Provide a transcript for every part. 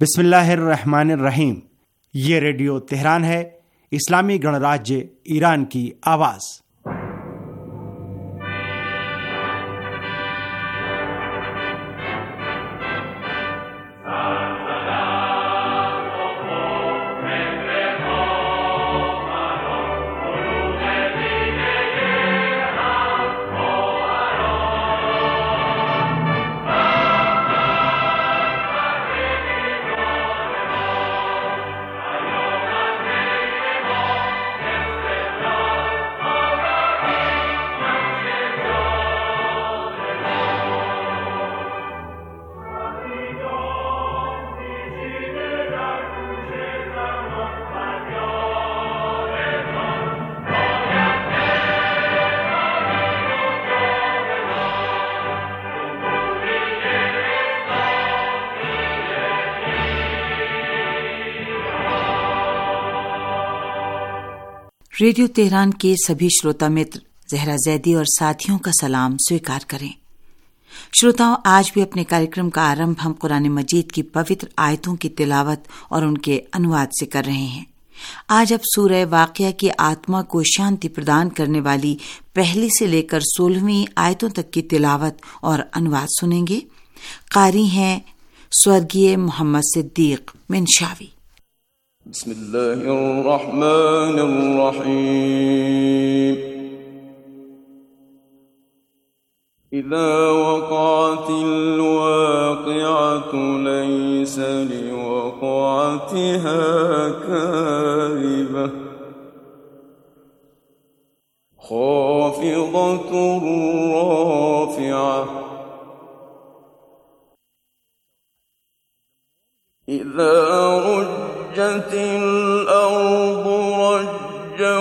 बिस्मिल्लाहिर्रहमानिर्रहीम। ये radio Tehran है, इस्लामी गणराज्य ईरान की आवाज़। रेडियो तेहरान के सभी श्रोता मित्र जहरा जैदी और साथियों का सलाम स्वीकार करें। श्रोताओं, आज भी अपने कार्यक्रम का आरंभ हम कुरान मजीद की पवित्र आयतों की तिलावत और उनके अनुवाद से कर रहे हैं। आज अब सूरह वाक़िया की आत्मा को शांति प्रदान करने वाली पहली से लेकर 16वीं आयतों तक की तिलावत और अनुवाद सुनेंगे। कारी हैं स्वर्गीय मोहम्मद सिद्दीक मिनशावी। बिस्मिल्लाहिर्रहमानिर्रहीम। इज़ा वक़अतिल वाक़िअतु लैसा लिवक़अतिहा काज़िबह ख़ाफ़िज़तुर राफ़िअह इज़ा रज्जतिल अर्दु रज्जा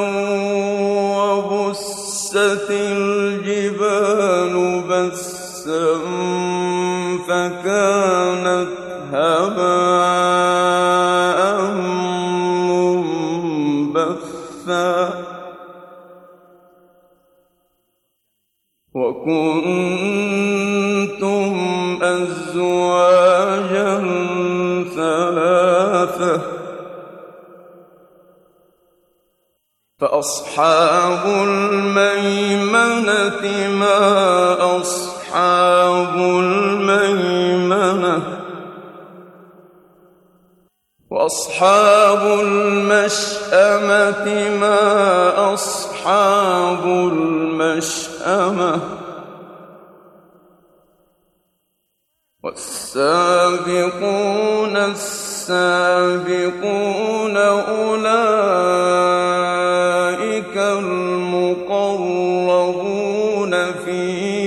वबुस्सतिल जिबालु बस्सन फकानत हबाअन मुंबस्सा वकुन्तुम अज़वाजन ثلاثة فأصحاب الميمنة ما أصحاب الميمنة وأصحاب المشأمة ما أصحاب المشأمة والسابقون السابقون أولئك المقربون في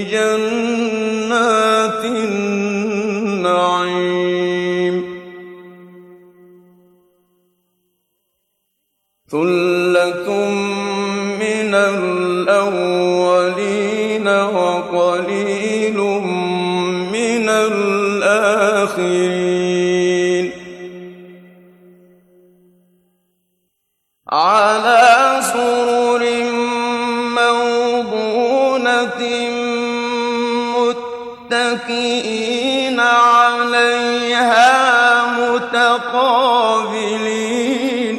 جنات النعيم ثلة من الأولين وقليل من الآخرين على سرر موضونة متكئين عليها متقابلين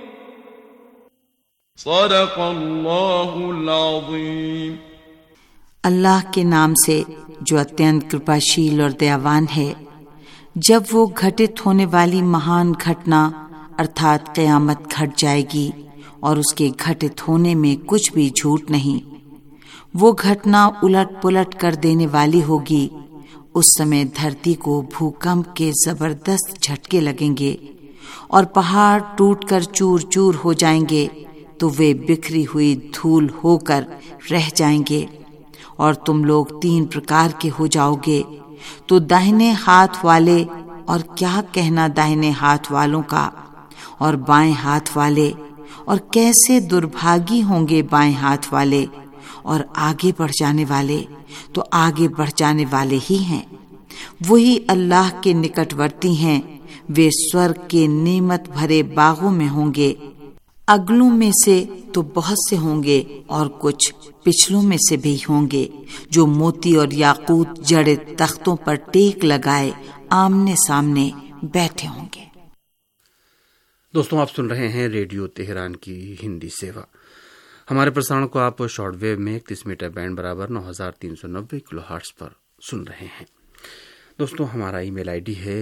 صدق الله العظيم। अल्लाह के नाम से जो अत्यंत कृपाशील और दयावान है। जब वो घटित होने वाली महान घटना अर्थात क़यामत घट जाएगी और उसके घटित होने में कुछ भी झूठ नहीं, वो घटना उलट पुलट कर देने वाली होगी। उस समय धरती को भूकंप के जबरदस्त झटके लगेंगे और पहाड़ टूटकर चूर चूर हो जाएंगे, तो वे बिखरी हुई धूल होकर रह जाएंगे और तुम लोग 3 प्रकार के हो जाओगे। तो दाहिने हाथ वाले, और क्या कहना दाहिने हाथ वालों का, और बाएं हाथ वाले, और कैसे दुर्भागी होंगे बाएं हाथ वाले, और आगे बढ़ जाने वाले, तो आगे बढ़ जाने वाले ही हैं। वही अल्लाह के निकटवर्ती हैं। वे स्वर्ग के नेमत भरे बागों में होंगे। अगलों में से तो बहुत से होंगे और कुछ पिछलों में से भी होंगे, जो मोती और याकूत जड़े तख्तों पर टेक लगाए आमने सामने बैठे होंगे। दोस्तों, आप सुन रहे हैं रेडियो तेहरान की हिंदी सेवा। हमारे प्रसारण को आप शॉर्ट वेव में 31 मीटर बैंड बराबर 9390 किलोहर्ट्ज पर सुन रहे हैं। दोस्तों, हमारा ईमेल आईडी है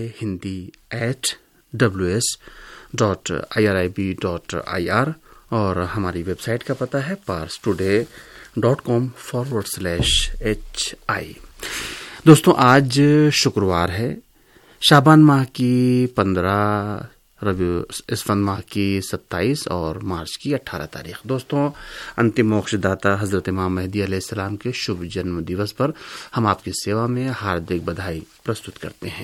hindi@ws.irib.ir और हमारी वेबसाइट का पता है parstoday.com/hi। दोस्तों, आज शुक्रवार है, शाबान माह की 15, इसफन माह की 27 और मार्च की 18 तारीख। दोस्तों, अंतिम मोक्षदाता हजरत इमाम मेहदी अलैहिस्सलाम के शुभ जन्म दिवस पर हम आपकी सेवा में हार्दिक बधाई प्रस्तुत करते हैं।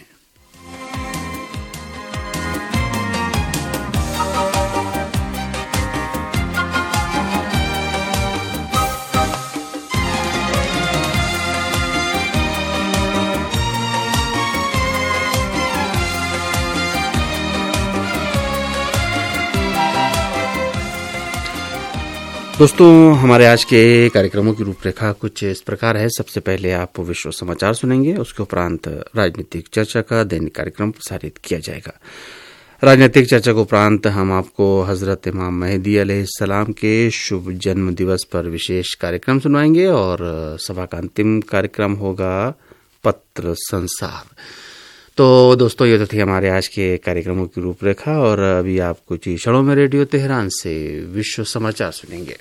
दोस्तों, हमारे आज के कार्यक्रमों की रूपरेखा कुछ इस प्रकार है। सबसे पहले आप विश्व समाचार सुनेंगे, उसके उपरांत राजनीतिक चर्चा का दैनिक कार्यक्रम प्रसारित किया जाएगा। राजनीतिक चर्चा के उपरांत हम आपको हजरत इमाम मेहदी अलैहिस्सलाम के शुभ जन्म दिवस पर विशेष कार्यक्रम सुनवाएंगे और सभा का अंतिम कार्यक्रम होगा पत्र संसार। तो दोस्तों, ये तो थी हमारे आज के कार्यक्रमों की रूपरेखा और अभी आप कुछ क्षणों में रेडियो तेहरान से विश्व समाचार सुनेंगे।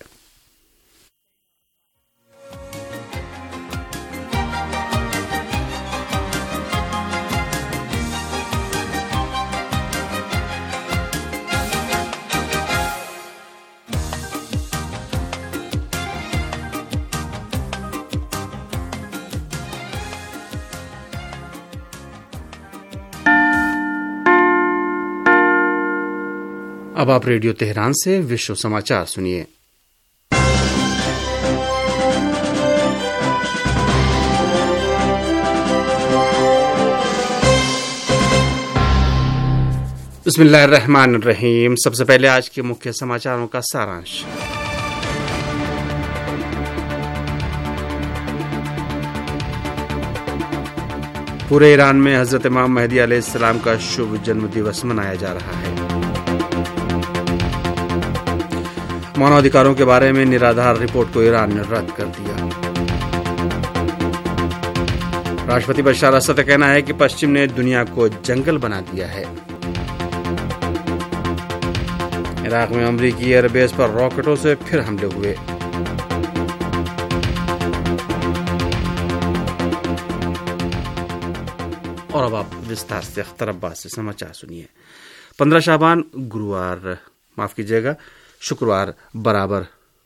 अब आप रेडियो तेहरान से विश्व समाचार सुनिए। बिस्मिल्लाहिर्रहमानिर्रहीम। सबसे पहले आज के मुख्य समाचारों का सारांश। पूरे ईरान में हजरत इमाम मेहदी अलैहिस्सलाम का शुभ जन्म दिवस मनाया जा रहा है। मानवाधिकारों के बारे में निराधार रिपोर्ट को ईरान ने रद्द कर दिया। राष्ट्रपति बशर असद का कहना है कि पश्चिम ने दुनिया को जंगल बना दिया है। इराक में अमरीकी एयरबेस पर रॉकेटों से फिर हमले हुए। और अब आप विस्तार से अख्तर अब्बास से समाचार सुनिए। 15 शाबान शुक्रवार बराबर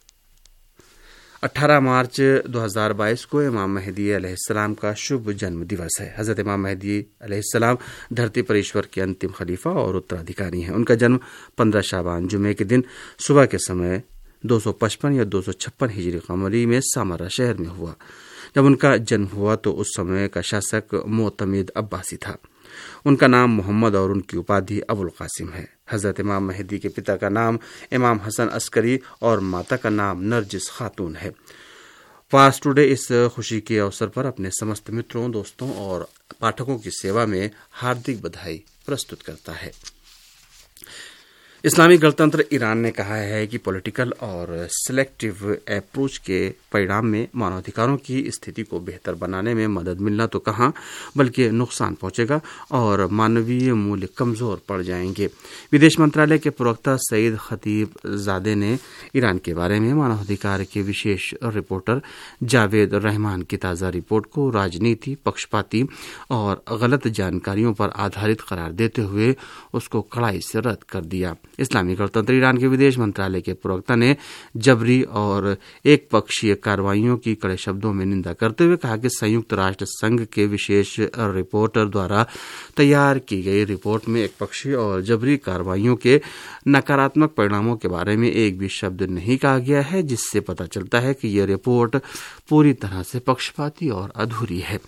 18 मार्च 2022 को इमाम मेहदी अलैहिस्सलाम का शुभ जन्म दिवस है। हजरत इमाम मेहदी अलैहिस्सलाम धरती पर ईश्वर के अंतिम खलीफा और उत्तराधिकारी हैं। उनका जन्म 15 शाबान जुमे के दिन सुबह के समय 255 या 256 हिजरी कमरी में सामरा शहर में हुआ। जब उनका जन्म हुआ तो उस समय का शासक मोतमिद अब्बासी था। उनका नाम मोहम्मद और उनकी उपाधि अबुल कासिम है। हजरत इमाम मेहदी के पिता का नाम इमाम हसन अस्करी और माता का नाम नरजिस खातून है। फास्ट टुडे इस खुशी के अवसर पर अपने समस्त मित्रों, दोस्तों और पाठकों की सेवा में हार्दिक बधाई प्रस्तुत करता है। इस्लामी गणतंत्र ईरान ने कहा है कि पॉलिटिकल और सिलेक्टिव अप्रोच के परिणाम में मानवाधिकारों की स्थिति को बेहतर बनाने में मदद मिलना तो कहां बल्कि नुकसान पहुंचेगा और मानवीय मूल्य कमजोर पड़ जाएंगे। विदेश मंत्रालय के प्रवक्ता सईद खतीबजादे ने ईरान के बारे में मानवाधिकार के विशेष रिपोर्टर जावेद रहमान की ताज़ा रिपोर्ट को राजनीति, पक्षपाती और गलत जानकारियों पर आधारित करार देते हुए उसको कड़ाई से रद्द कर दिया। इस्लामी गणतंत्र ईरान के विदेश मंत्रालय के प्रवक्ता ने जबरी और एक पक्षीय कार्रवाइयों की कड़े शब्दों में निंदा करते हुए कहा कि संयुक्त राष्ट्र संघ के विशेष रिपोर्टर द्वारा तैयार की गई रिपोर्ट में एक पक्षीय और जबरी कार्रवाइयों के नकारात्मक परिणामों के बारे में एक भी शब्द नहीं कहा गया है, जिससे पता चलता है कि यह रिपोर्ट पूरी तरह से पक्षपाती और अधूरी है।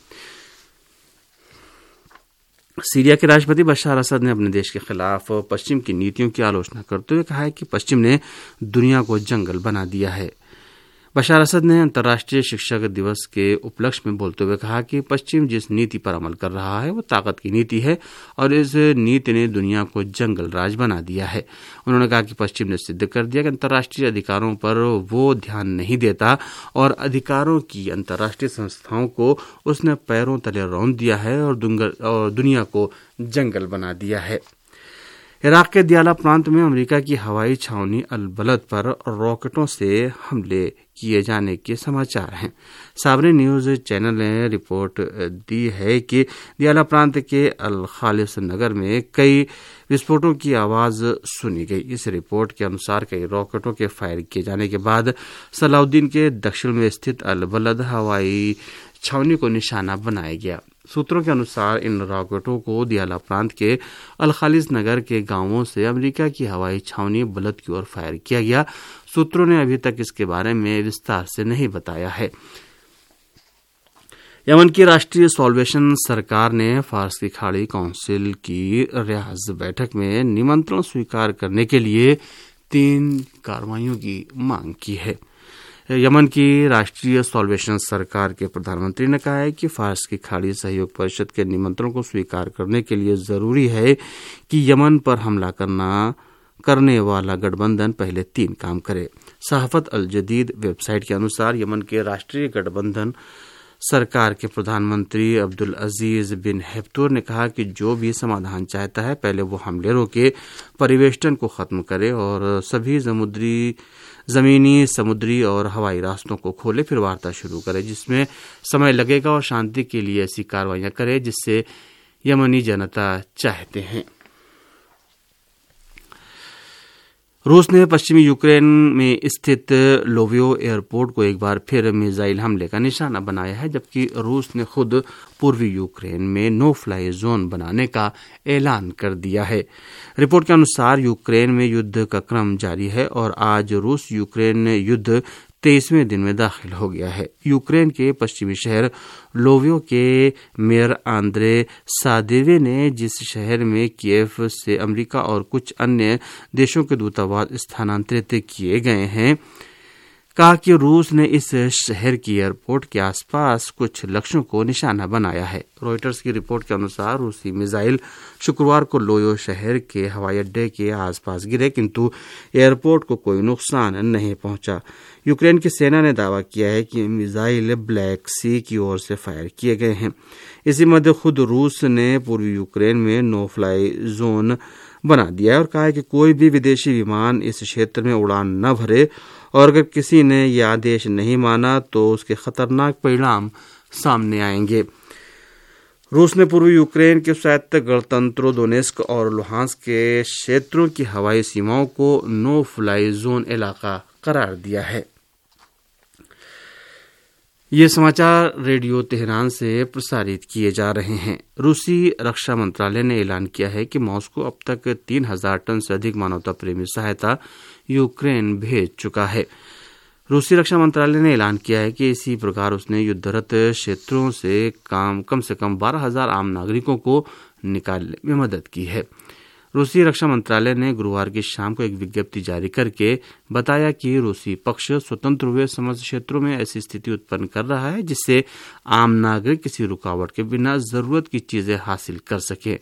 सीरिया के राष्ट्रपति बशर असद ने अपने देश के खिलाफ पश्चिम की नीतियों की आलोचना करते हुए कहा है कि पश्चिम ने दुनिया को जंगल बना दिया है। बशार असद ने अंतर्राष्ट्रीय शिक्षक दिवस के उपलक्ष्य में बोलते हुए कहा कि पश्चिम जिस नीति पर अमल कर रहा है वो ताकत की नीति है और इस नीति ने दुनिया को जंगल राज बना दिया है। उन्होंने कहा कि पश्चिम ने सिद्ध कर दिया कि अंतर्राष्ट्रीय अधिकारों पर वो ध्यान नहीं देता और अधिकारों की अंतर्राष्ट्रीय संस्थाओं को उसने पैरों तले रौंद दिया है और दुनिया को जंगल बना दिया है। इराक के दियाला प्रांत में अमेरिका की हवाई छावनी अल बलद पर रॉकेटों से हमले किए जाने के समाचार हैं। साबरी न्यूज चैनल ने रिपोर्ट दी है कि दियाला प्रांत के अल खालिस नगर में कई विस्फोटों की आवाज सुनी गई। इस रिपोर्ट के अनुसार कई रॉकेटों के फायर किए जाने के बाद सलाउद्दीन के दक्षिण में स्थित अल बलद हवाई छावनी को निशाना बनाया गया। सूत्रों के अनुसार इन रॉकेटों को दियाला प्रांत के अल खालिस नगर के गांवों से अमेरिका की हवाई छावनी बलद की ओर फायर किया गया। सूत्रों ने अभी तक इसके बारे में विस्तार से नहीं बताया है। यमन की राष्ट्रीय सॉल्वेशन सरकार ने फारस की खाड़ी काउंसिल की रियाज बैठक में निमंत्रण स्वीकार करने के लिए 3 कार्रवाइयों की मांग की है। यमन की राष्ट्रीय सॉल्वेशन सरकार के प्रधानमंत्री ने कहा है कि फारस की खाड़ी सहयोग परिषद के निमंत्रण को स्वीकार करने के लिए जरूरी है कि यमन पर हमला करने वाला गठबंधन पहले 3 काम करे। सहाफत अल जदीद वेबसाइट के अनुसार यमन के राष्ट्रीय गठबंधन सरकार के प्रधानमंत्री अब्दुल अजीज बिन हेफ्तूर ने कहा कि जो भी समाधान चाहता है पहले वो हमले रोके, परिवेष्टन को खत्म करे और सभी जमीनी, समुद्री और हवाई रास्तों को खोले, फिर वार्ता शुरू करे जिसमें समय लगेगा और शांति के लिए ऐसी कार्रवाइयां करे जिससे यमनी जनता चाहते हैं। रूस ने पश्चिमी यूक्रेन में स्थित लोवियो एयरपोर्ट को एक बार फिर मिसाइल हमले का निशाना बनाया है, जबकि रूस ने खुद पूर्वी यूक्रेन में नो फ्लाई जोन बनाने का ऐलान कर दिया है। रिपोर्ट के अनुसार यूक्रेन में युद्ध का क्रम जारी है और आज रूस यूक्रेन युद्ध 23वें दिन में दाखिल हो गया है। यूक्रेन के पश्चिमी शहर लोवियो के मेयर आंद्रे सादेवे ने, जिस शहर में कीव से अमेरिका और कुछ अन्य देशों के दूतावास स्थानांतरित किए गए हैं, कहा कि रूस ने इस शहर की एयरपोर्ट के आसपास कुछ लक्ष्यों को निशाना बनाया है। रॉयटर्स की रिपोर्ट के अनुसार रूसी मिसाइल शुक्रवार को लोयो शहर के हवाई अड्डे के आसपास गिरे, किंतु एयरपोर्ट को कोई नुकसान नहीं पहुंचा। यूक्रेन की सेना ने दावा किया है कि मिसाइल ब्लैक सी की ओर से फायर किए गए हैं। इसी मध्य खुद रूस ने पूर्वी यूक्रेन में नो फ्लाई जोन बना दिया है और कहा है कि कोई भी विदेशी विमान इस क्षेत्र में उड़ान न भरे और अगर किसी ने यह आदेश नहीं माना तो उसके खतरनाक परिणाम सामने आएंगे। रूस ने पूर्वी यूक्रेन के स्वायत्त गणतंत्रों दोनेस्क और लुहांस्क के क्षेत्रों की हवाई सीमाओं को नो फ्लाई जोन इलाका करार दिया है। ये समाचार रेडियो तेहरान से प्रसारित किए जा रहे हैं। रूसी रक्षा मंत्रालय ने ऐलान किया है कि मॉस्को अब तक 3000 टन से अधिक मानवता प्रेमी सहायता यूक्रेन भेज चुका है। रूसी रक्षा मंत्रालय ने ऐलान किया है कि इसी प्रकार उसने युद्धरत क्षेत्रों से कम से कम 12,000 आम नागरिकों को निकालने में मदद की है। रूसी रक्षा मंत्रालय ने गुरुवार की शाम को एक विज्ञप्ति जारी करके बताया कि रूसी पक्ष स्वतंत्र हुए समस्त क्षेत्रों में ऐसी स्थिति उत्पन्न कर रहा है जिससे आम नागरिक किसी रुकावट के बिना जरूरत की चीजें हासिल कर सके।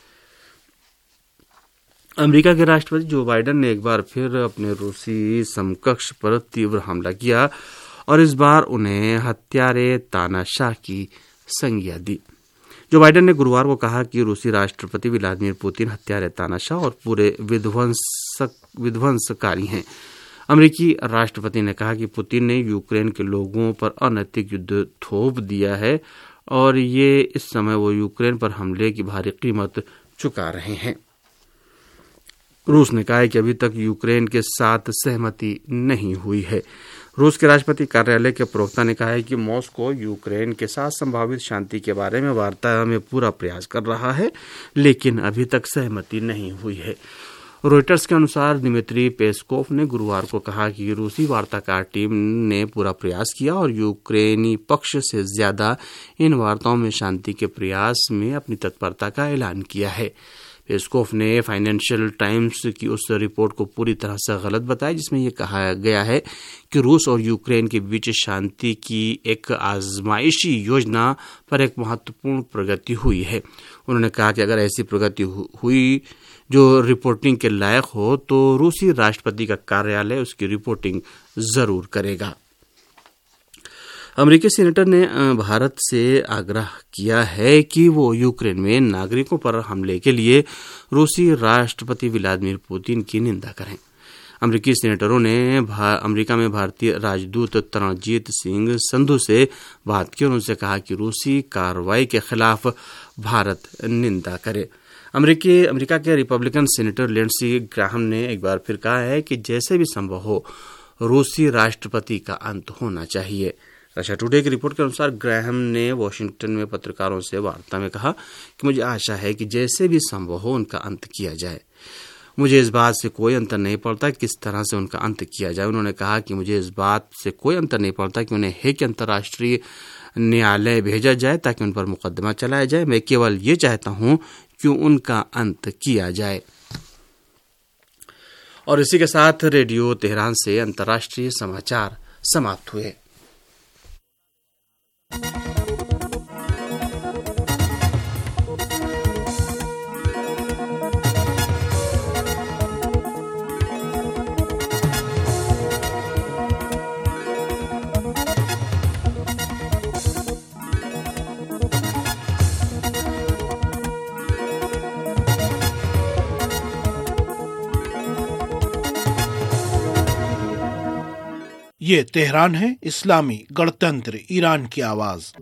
अमेरिका के राष्ट्रपति जो बाइडेन ने एक बार फिर अपने रूसी समकक्ष पर तीव्र हमला किया और इस बार उन्हें हत्यारे तानाशाह की संज्ञा दी। जो बाइडेन ने गुरुवार को कहा कि रूसी राष्ट्रपति व्लादिमीर पुतिन हत्यारे तानाशाह और पूरे विध्वंसकारी हैं। अमेरिकी राष्ट्रपति ने कहा कि पुतिन ने यूक्रेन के लोगों पर अनैतिक युद्ध थोप दिया है और ये इस समय वो यूक्रेन पर हमले की भारी कीमत चुका रहे हैं। रूस ने कहा है कि अभी तक यूक्रेन के साथ सहमति नहीं हुई है। रूस के राष्ट्रपति कार्यालय के प्रवक्ता ने कहा है कि मॉस्को यूक्रेन के साथ संभावित शांति के बारे में वार्ता में पूरा प्रयास कर रहा है, लेकिन अभी तक सहमति नहीं हुई है। रॉयटर्स के अनुसार दिमित्री पेस्कोव ने गुरुवार को कहा कि रूसी वार्ताकार टीम ने पूरा प्रयास किया और यूक्रेनी पक्ष से ज्यादा इन वार्ताओं में शांति के प्रयास में अपनी तत्परता का ऐलान किया है। पेस्कोव ने फाइनेंशियल टाइम्स की उस रिपोर्ट को पूरी तरह से गलत बताया जिसमें यह कहा गया है कि रूस और यूक्रेन के बीच शांति की एक आजमाइशी योजना पर एक महत्वपूर्ण प्रगति हुई है। उन्होंने कहा कि अगर ऐसी प्रगति हुई जो रिपोर्टिंग के लायक हो तो रूसी राष्ट्रपति का कार्यालय उसकी रिपोर्टिंग जरूर करेगा। अमेरिकी सीनेटर ने भारत से आग्रह किया है कि वो यूक्रेन में नागरिकों पर हमले के लिए रूसी राष्ट्रपति व्लादिमीर पुतिन की निंदा करें। अमेरिकी सीनेटरों ने अमेरिका में भारतीय राजदूत तरणजीत सिंह संधू से बात की और उनसे कहा कि रूसी कार्रवाई के खिलाफ भारत निंदा करे। अमेरिका के रिपब्लिकन सीनेटर लिंडसी ग्राहम ने एक बार फिर कहा है कि जैसे भी संभव हो रूसी राष्ट्रपति का अंत होना चाहिए। रशिया टुडे की रिपोर्ट के अनुसार ग्राहम ने वॉशिंगटन में पत्रकारों से वार्ता में कहा कि मुझे आशा है कि जैसे भी संभव हो उनका अंत किया जाए। मुझे इस बात से कोई अंतर नहीं पड़ता किस तरह से उनका अंत किया जाए। उन्होंने कहा कि मुझे इस बात से कोई अंतर नहीं पड़ता कि उन्हें हेग अंतर्राष्ट्रीय न्यायालय भेजा जाए ताकि उन पर मुकदमा चलाया जाए। मैं केवल ये चाहता हूं कि उनका अंत किया जाए। और इसी के साथ रेडियो तेहरान से अंतर्राष्ट्रीय समाचार समाप्त हुए। ये तेहरान है, इस्लामी गणतंत्र ईरान की आवाज।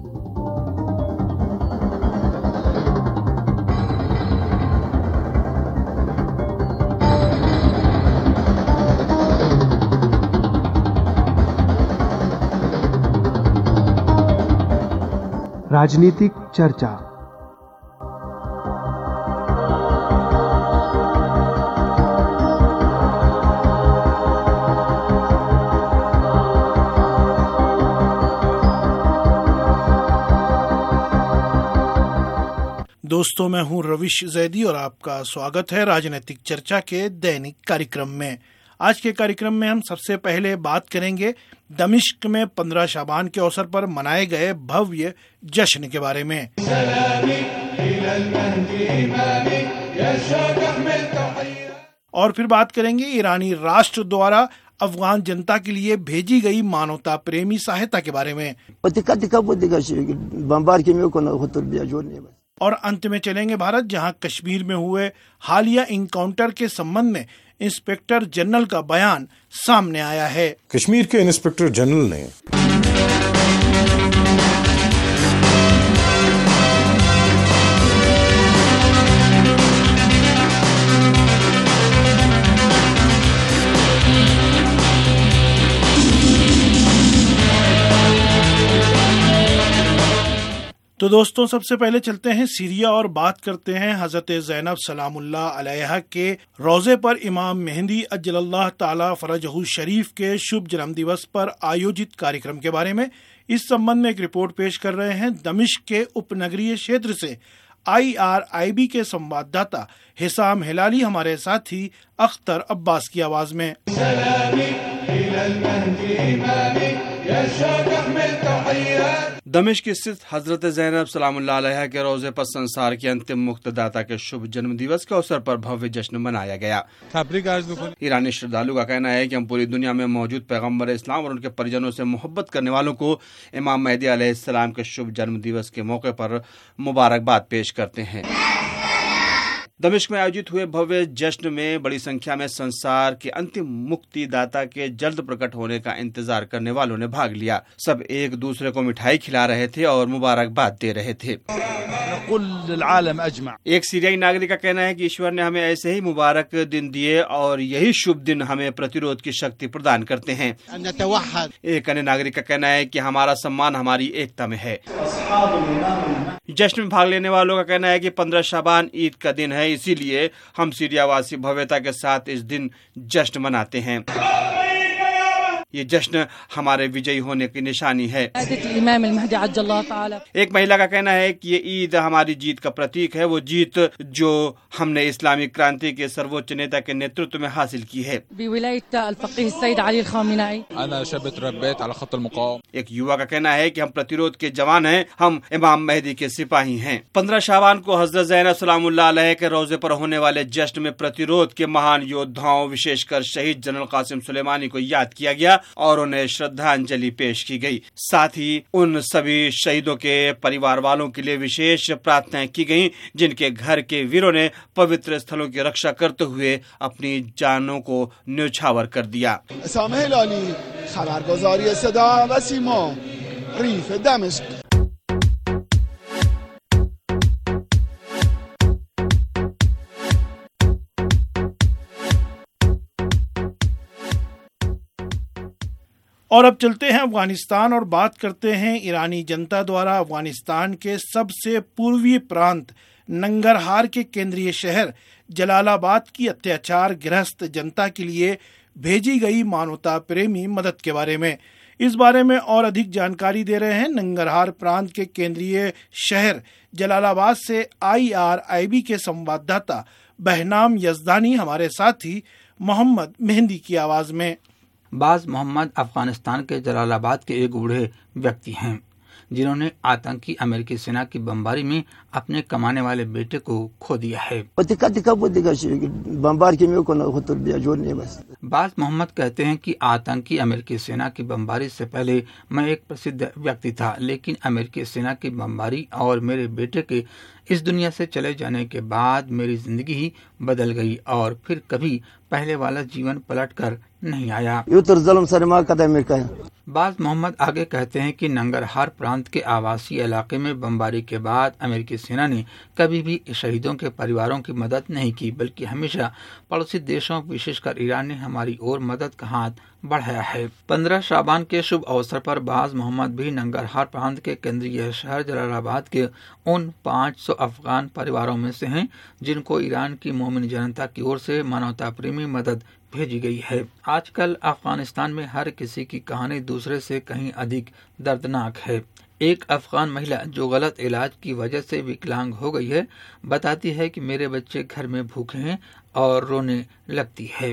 राजनीतिक चर्चा। दोस्तों, मैं हूं रविश जैदी और आपका स्वागत है राजनीतिक चर्चा के दैनिक कार्यक्रम में। आज के कार्यक्रम में हम सबसे पहले बात करेंगे दमिश्क में 15 शाबान के अवसर पर मनाए गए भव्य जश्न के बारे में। और फिर बात करेंगे ईरानी राष्ट्र द्वारा अफगान जनता के लिए भेजी गई मानवता प्रेमी सहायता के बारे में। और अंत में चलेंगे भारत, जहां कश्मीर में हुए हालिया इनकाउंटर के संबंध में इंस्पेक्टर जनरल का बयान सामने आया है। कश्मीर के इंस्पेक्टर जनरल ने तो दोस्तों, सबसे पहले चलते हैं सीरिया और बात करते हैं हजरत ज़ैनब सलामुल्लाह अलैहा के रोजे पर इमाम मेहंदी अज्जलल्लाह ताला फरजहु शरीफ के शुभ जन्म दिवस पर आयोजित कार्यक्रम के बारे में। इस संबंध में एक रिपोर्ट पेश कर रहे हैं दमिश्क के उपनगरीय क्षेत्र से IRIB के संवाददाता हिसाम हिलाली हमारे साथी अख्तर अब्बास की आवाज में। दमिश्क स्थित हजरत ज़ैनब सलामुल्लाह अलैहा के रोजे पर संसार के अंतिम मुक्तदाता के शुभ जन्म दिवस के अवसर पर भव्य जश्न मनाया गया। ईरानी श्रद्धालु का कहना है कि हम पूरी दुनिया में मौजूद पैगंबर इस्लाम और उनके परिजनों से मोहब्बत करने वालों को इमाम मेहदी अलैहिस्सलाम के शुभ जन्म दिवस के मौके पर मुबारकबाद पेश करते हैं। दमिश्क में आयोजित हुए भव्य जश्न में बड़ी संख्या में संसार के अंतिम मुक्तिदाता के जल्द प्रकट होने का इंतजार करने वालों ने भाग लिया। सब एक दूसरे को मिठाई खिला रहे थे और मुबारकबाद दे रहे थे। एक सीरियाई नागरिक का कहना है कि ईश्वर ने हमें ऐसे ही मुबारक दिन दिए और यही शुभ दिन हमें प्रतिरोध की शक्ति प्रदान करते हैं। एक अन्य नागरिक का कहना है कि हमारा सम्मान हमारी एकता में है। जश्न में भाग लेने वालों का कहना है कि 15 शाबान ईद का दिन है, इसीलिए हम सीरियावासी भव्यता के साथ इस दिन जश्न मनाते हैं। ये जश्न हमारे विजयी होने की निशानी है। एक महिला का कहना है कि ये ईद हमारी जीत का प्रतीक है, वो जीत जो हमने इस्लामी क्रांति के सर्वोच्च नेता के नेतृत्व में हासिल की है। एक युवा का कहना है कि हम प्रतिरोध के जवान हैं, हम इमाम मेहदी के सिपाही हैं। 15 शाबान को हजरत ज़ैनब सलामुल्लाह अलैहा के रोजे पर होने वाले जश्न में प्रतिरोध के महान योद्धाओं, विशेषकर शहीद जनरल कासिम सुलेमानी को याद किया गया और उन्हें श्रद्धांजलि पेश की गई। साथ ही उन सभी शहीदों के परिवार वालों के लिए विशेष प्रार्थनाएं की गईं, जिनके घर के वीरों ने पवित्र स्थलों की रक्षा करते हुए अपनी जानों को न्यौछावर कर दिया। और अब चलते हैं अफगानिस्तान और बात करते हैं ईरानी जनता द्वारा अफगानिस्तान के सबसे पूर्वी प्रांत नंगरहार के केंद्रीय शहर जलालाबाद की अत्याचार ग्रस्त जनता के लिए भेजी गई मानवता प्रेमी मदद के बारे में। इस बारे में और अधिक जानकारी दे रहे हैं नंगरहार प्रांत के केंद्रीय शहर जलालाबाद से IRIB के संवाददाता बहनाम यजदानी हमारे साथी मोहम्मद मेहंदी की आवाज में। बाज मोहम्मद अफगानिस्तान के जलालाबाद के एक बूढ़े व्यक्ति हैं जिन्होंने आतंकी अमेरिकी सेना की बमबारी में अपने कमाने वाले बेटे को खो दिया है। बाज मोहम्मद कहते हैं कि आतंकी अमेरिकी सेना की बमबारी से पहले मैं एक प्रसिद्ध व्यक्ति था, लेकिन अमेरिकी सेना की बमबारी और मेरे बेटे के इस दुनिया से चले जाने के बाद मेरी जिंदगी ही बदल गई और फिर कभी पहले वाला जीवन पलट कर नहीं आया। बाज मोहम्मद आगे कहते हैं कि नंगरहार प्रांत के आवासीय इलाके में बमबारी के बाद अमेरिकी सेना ने कभी भी शहीदों के परिवारों की मदद नहीं की, बल्कि हमेशा पड़ोसी देशों विशेषकर ईरान ने हमारी ओर मदद का हाथ बढ़ाया है। 15 शाबान के शुभ अवसर पर बाज मोहम्मद भी नंगरहार प्रांत के केंद्रीय शहर जलालाबाद के उन 500 अफगान परिवारों में से हैं जिनको ईरान की मोमिन जनता की ओर से मानवता प्रेमी मदद भेजी गई है। आजकल अफगानिस्तान में हर किसी की कहानी दूसरे से कहीं अधिक दर्दनाक है। एक अफगान महिला जो गलत इलाज की वजह से विकलांग हो गई है बताती है कि मेरे बच्चे घर में भूखे हैं और रोने लगती है।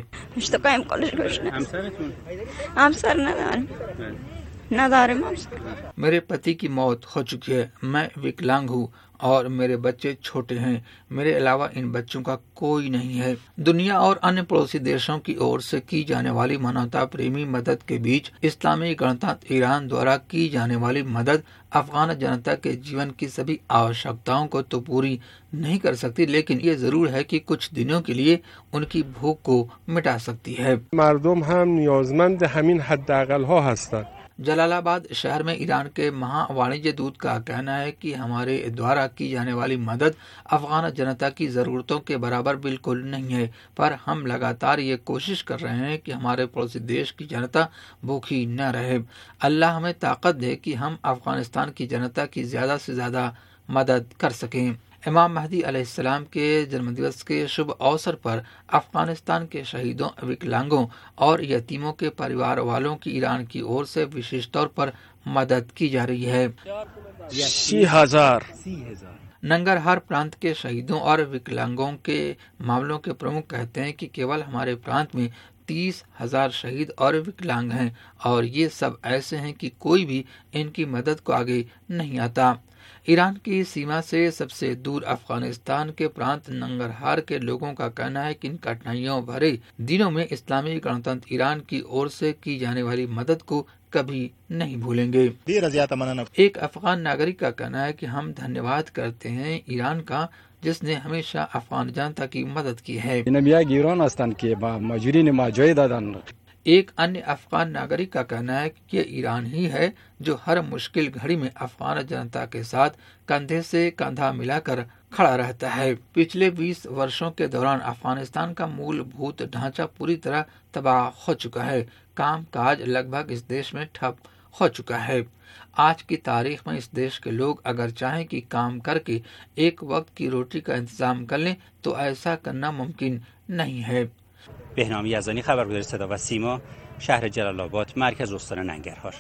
मेरे पति की मौत हो चुकी है, मैं विकलांग हूँ और मेरे बच्चे छोटे हैं, मेरे अलावा इन बच्चों का कोई नहीं है। दुनिया और अन्य पड़ोसी देशों की ओर से की जाने वाली मानवता प्रेमी मदद के बीच इस्लामी गणतंत्र ईरान द्वारा की जाने वाली मदद अफगान जनता के जीवन की सभी आवश्यकताओं को तो पूरी नहीं कर सकती, लेकिन ये जरूर है कि कुछ दिनों के लिए उनकी भूख को मिटा सकती है। मर्दम हम नियाज़मंद हमीन हद्दअक़ल हा हस्तंद। जलालाबाद शहर में ईरान के महावाणिज्य दूत का कहना है कि हमारे द्वारा की जाने वाली मदद अफगान जनता की जरूरतों के बराबर बिल्कुल नहीं है, पर हम लगातार ये कोशिश कर रहे हैं कि हमारे पड़ोसी देश की जनता भूखी न रहे। अल्लाह हमें ताकत दे कि हम अफगानिस्तान की जनता की ज्यादा से ज्यादा मदद कर सकें। इमाम महदी अलैहिस्सलाम के जन्मदिवस के शुभ अवसर पर अफगानिस्तान के शहीदों, विकलांगों और यतीमों के परिवार वालों की ईरान की ओर से विशेष तौर पर मदद की जा रही है। 60,000 नंगरहार प्रांत के शहीदों और विकलांगों के मामलों के प्रमुख कहते हैं कि केवल हमारे प्रांत में 30,000 शहीद और विकलांग हैं और ये सब ऐसे हैं कि कोई भी इनकी मदद को आगे नहीं आता। ईरान की सीमा से सबसे दूर अफगानिस्तान के प्रांत नंगरहार के लोगों का कहना है कि इन कठिनाइयों भरे दिनों में इस्लामी गणतंत्र ईरान की ओर से की जाने वाली मदद को कभी नहीं भूलेंगे। एक अफगान नागरिक का कहना है कि हम धन्यवाद करते हैं ईरान का जिसने हमेशा अफगान जनता की मदद की है। एक अन्य अफगान नागरिक का कहना है कि ये ईरान ही है जो हर मुश्किल घड़ी में अफगान जनता के साथ कंधे से कंधा मिलाकर खड़ा रहता है। पिछले 20 वर्षों के दौरान अफगानिस्तान का मूलभूत ढांचा पूरी तरह तबाह हो चुका है। काम काज लगभग इस देश में ठप हो चुका है। आज की तारीख में इस देश के लोग अगर चाहें कि काम करके एक वक्त की रोटी का इंतजाम कर लें तो ऐसा करना मुमकिन नहीं है। بهنام یزدانی، خبرگزاری صدا و سیما، شهر جلال آباد، مرکز استان ننگرهار.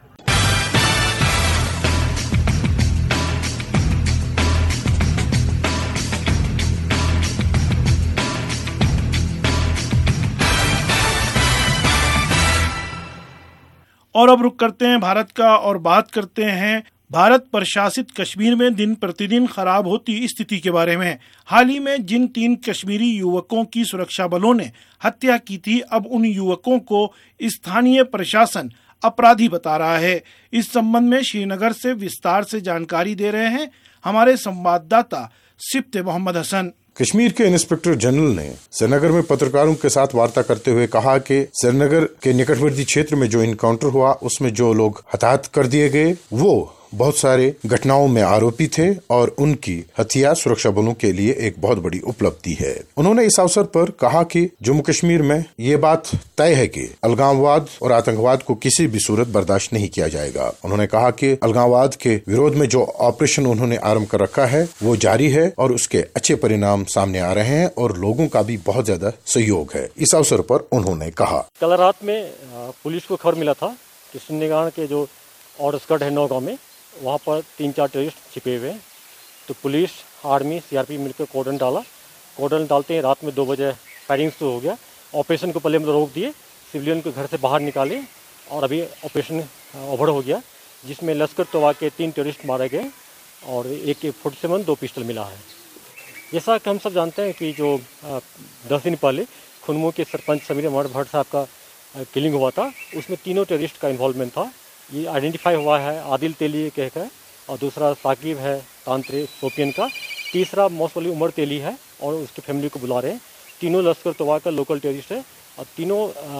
और अब रुक करते हैं भारत का और बात करते हैं भारत प्रशासित कश्मीर में दिन प्रतिदिन खराब होती स्थिति के बारे में। हाल ही में जिन 3 कश्मीरी युवकों की सुरक्षा बलों ने हत्या की थी, अब उन युवकों को स्थानीय प्रशासन अपराधी बता रहा है। इस संबंध में श्रीनगर से विस्तार से जानकारी दे रहे हैं हमारे संवाददाता सिफ्ते मोहम्मद हसन। कश्मीर के इंस्पेक्टर जनरल ने श्रीनगर में पत्रकारों के साथ वार्ता करते हुए कहा कि श्रीनगर के निकटवर्ती क्षेत्र में जो इनकाउंटर हुआ उसमें जो लोग हताहत कर दिए गए वो बहुत सारे घटनाओं में आरोपी थे और उनकी हत्या सुरक्षा बलों के लिए एक बहुत बड़ी उपलब्धि है। उन्होंने इस अवसर पर कहा कि जम्मू कश्मीर में ये बात तय है कि अलगाववाद और आतंकवाद को किसी भी सूरत बर्दाश्त नहीं किया जाएगा। उन्होंने कहा कि अलगाववाद के विरोध में जो ऑपरेशन उन्होंने आरंभ कर रखा है वो जारी है और उसके अच्छे परिणाम सामने आ रहे हैं और लोगों का भी बहुत ज्यादा सहयोग है। इस अवसर पर उन्होंने कहा, कल रात में पुलिस को खबर मिला था कि सुन्नीगांव के जो और स्कर्ट है नौगांव में, वहाँ पर 3-4 टेररिस्ट छिपे हुए हैं। तो पुलिस, आर्मी, सीआरपी मिलकर कॉर्डन डाला। कॉर्डन डालते हैं रात में 2 बजे फायरिंग शुरू हो गया। ऑपरेशन को पहले रोक दिए, सिविलियन को घर से बाहर निकाले और अभी ऑपरेशन ओवर हो गया, जिसमें लश्कर तोबा के 3 टेररिस्ट मारे गए और एक 47 2 पिस्टल मिला है। जैसा कि हम सब जानते हैं कि जो 10 दिन पहले खुनमू के सरपंच समीर अहमद भट्ट साहब का किलिंग हुआ था, उसमें 3 टेररिस्ट का इन्वॉल्वमेंट था। ये आइडेंटिफाई हुआ है आदिल तेली कहकर, और दूसरा साकिब है तांत्रे शोपियन का, तीसरा मौसली उमर तेली है और उसकी फैमिली को बुला रहे हैं। तीनों लश्कर तोबा का लोकल टेररिस्ट है और तीनों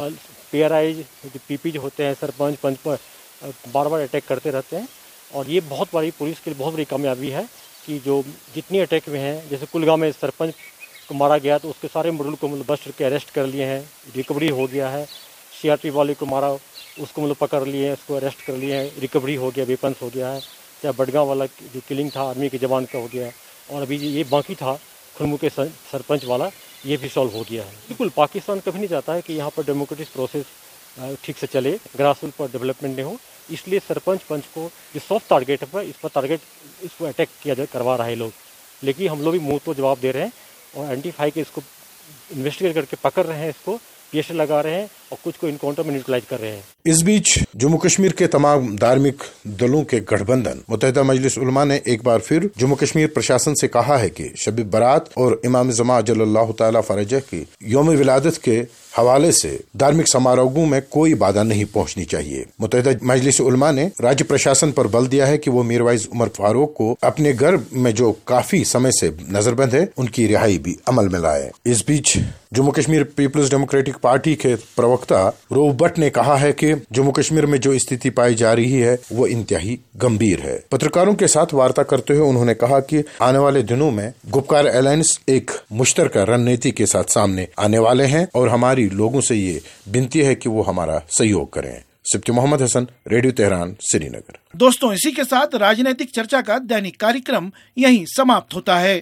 PRI PP जो होते हैं सरपंच पंच पर बार बार अटैक करते रहते हैं। और ये बहुत बड़ी पुलिस के लिए बहुत बड़ी कामयाबी है कि जो जितनी अटैक में हैं, जैसे कुलगाम में सरपंच को मारा गया तो उसके सारे मॉडल को बस्ट के अरेस्ट कर लिए हैं, रिकवरी हो गया है। CRP वाले को मारा उसको पकड़ लिए हैं, उसको अरेस्ट कर लिए हैं, रिकवरी हो गया, वेपन्स हो गया है। चाहे बडगांव वाला जो किलिंग था आर्मी के जवान का हो गया है, और अभी ये बाकी था खुनमू के सरपंच वाला, ये भी सॉल्व हो गया है। बिल्कुल पाकिस्तान कभी नहीं चाहता है कि यहाँ पर डेमोक्रेटिक प्रोसेस ठीक से चले, ग्रास रूट पर डेवलपमेंट नहीं हो, इसलिए सरपंच पंच को जो सॉफ्ट टारगेट है इस पर टारगेट इसको अटैक करवा रहे हैं लोग। लेकिन हम लोग भी मुँह तो जवाब दे रहे हैं और आइडेंटिफाई के इसको इन्वेस्टिगेट करके पकड़ रहे हैं, इसको PSA लगा रहे हैं और कुछ को इनकाउंटर में न्यूट्रलाइज कर रहे हैं। इस बीच जम्मू कश्मीर के तमाम धार्मिक दलों के गठबंधन मुत्तहिदा मजलिस उलमा ने एक बार फिर जम्मू कश्मीर प्रशासन से कहा है कि शब बारात और इमाम ज़मा अजल्लल्लाहु ताला फरजह की यौम विलादत के हवाले से धार्मिक समारोहों में कोई बाधा नहीं पहुंचनी चाहिए। मुत्तहिदा मजलिस उलमा ने राज्य प्रशासन पर बल दिया है कि वो मीरवाइज उमर फारूक को अपने घर में जो काफी समय से नजरबंद है उनकी रिहाई भी अमल में लाए। इस बीच Jammu Kashmir peoples democratic party के प्रवक्ता रोव भट्ट ने कहा है कि जम्मू कश्मीर में जो स्थिति पाई जा रही है वो इंतहाई गंभीर है। पत्रकारों के साथ वार्ता करते हुए उन्होंने कहा कि आने वाले दिनों में गुपकार अलायंस एक मुश्तरका रणनीति के साथ सामने आने वाले हैं और हमारी लोगों से ये विनती है कि वो हमारा सहयोग करें। Sifti Mohammad Hasan, radio Tehran, Srinagar. दोस्तों, इसी के साथ राजनीतिक चर्चा का दैनिक कार्यक्रम यहीं समाप्त होता है।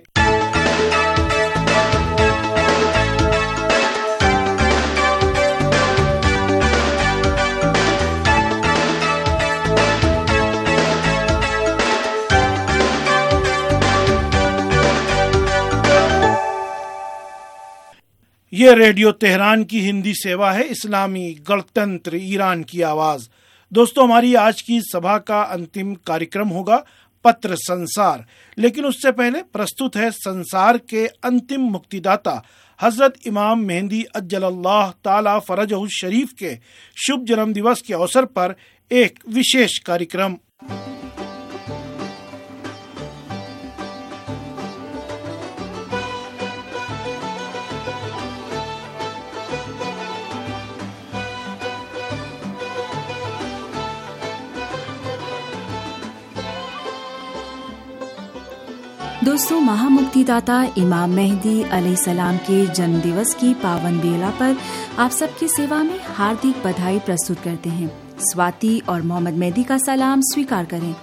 ये रेडियो तेहरान की हिंदी सेवा है, इस्लामी गणतंत्र ईरान की आवाज। दोस्तों, हमारी आज की सभा का अंतिम कार्यक्रम होगा पत्र संसार, लेकिन उससे पहले प्रस्तुत है संसार के अंतिम मुक्तिदाता हजरत इमाम मेहंदी अज्जलल्लाह ताला फरजहु शरीफ के शुभ जन्म दिवस के अवसर पर एक विशेष कार्यक्रम। दोस्तों, महामुक्तिदाता इमाम मेहदी अलैहिस्सलाम के जन्म दिवस की पावन बेला पर आप सबकी सेवा में हार्दिक बधाई प्रस्तुत करते हैं। स्वाति और मोहम्मद मेहदी का सलाम स्वीकार करें।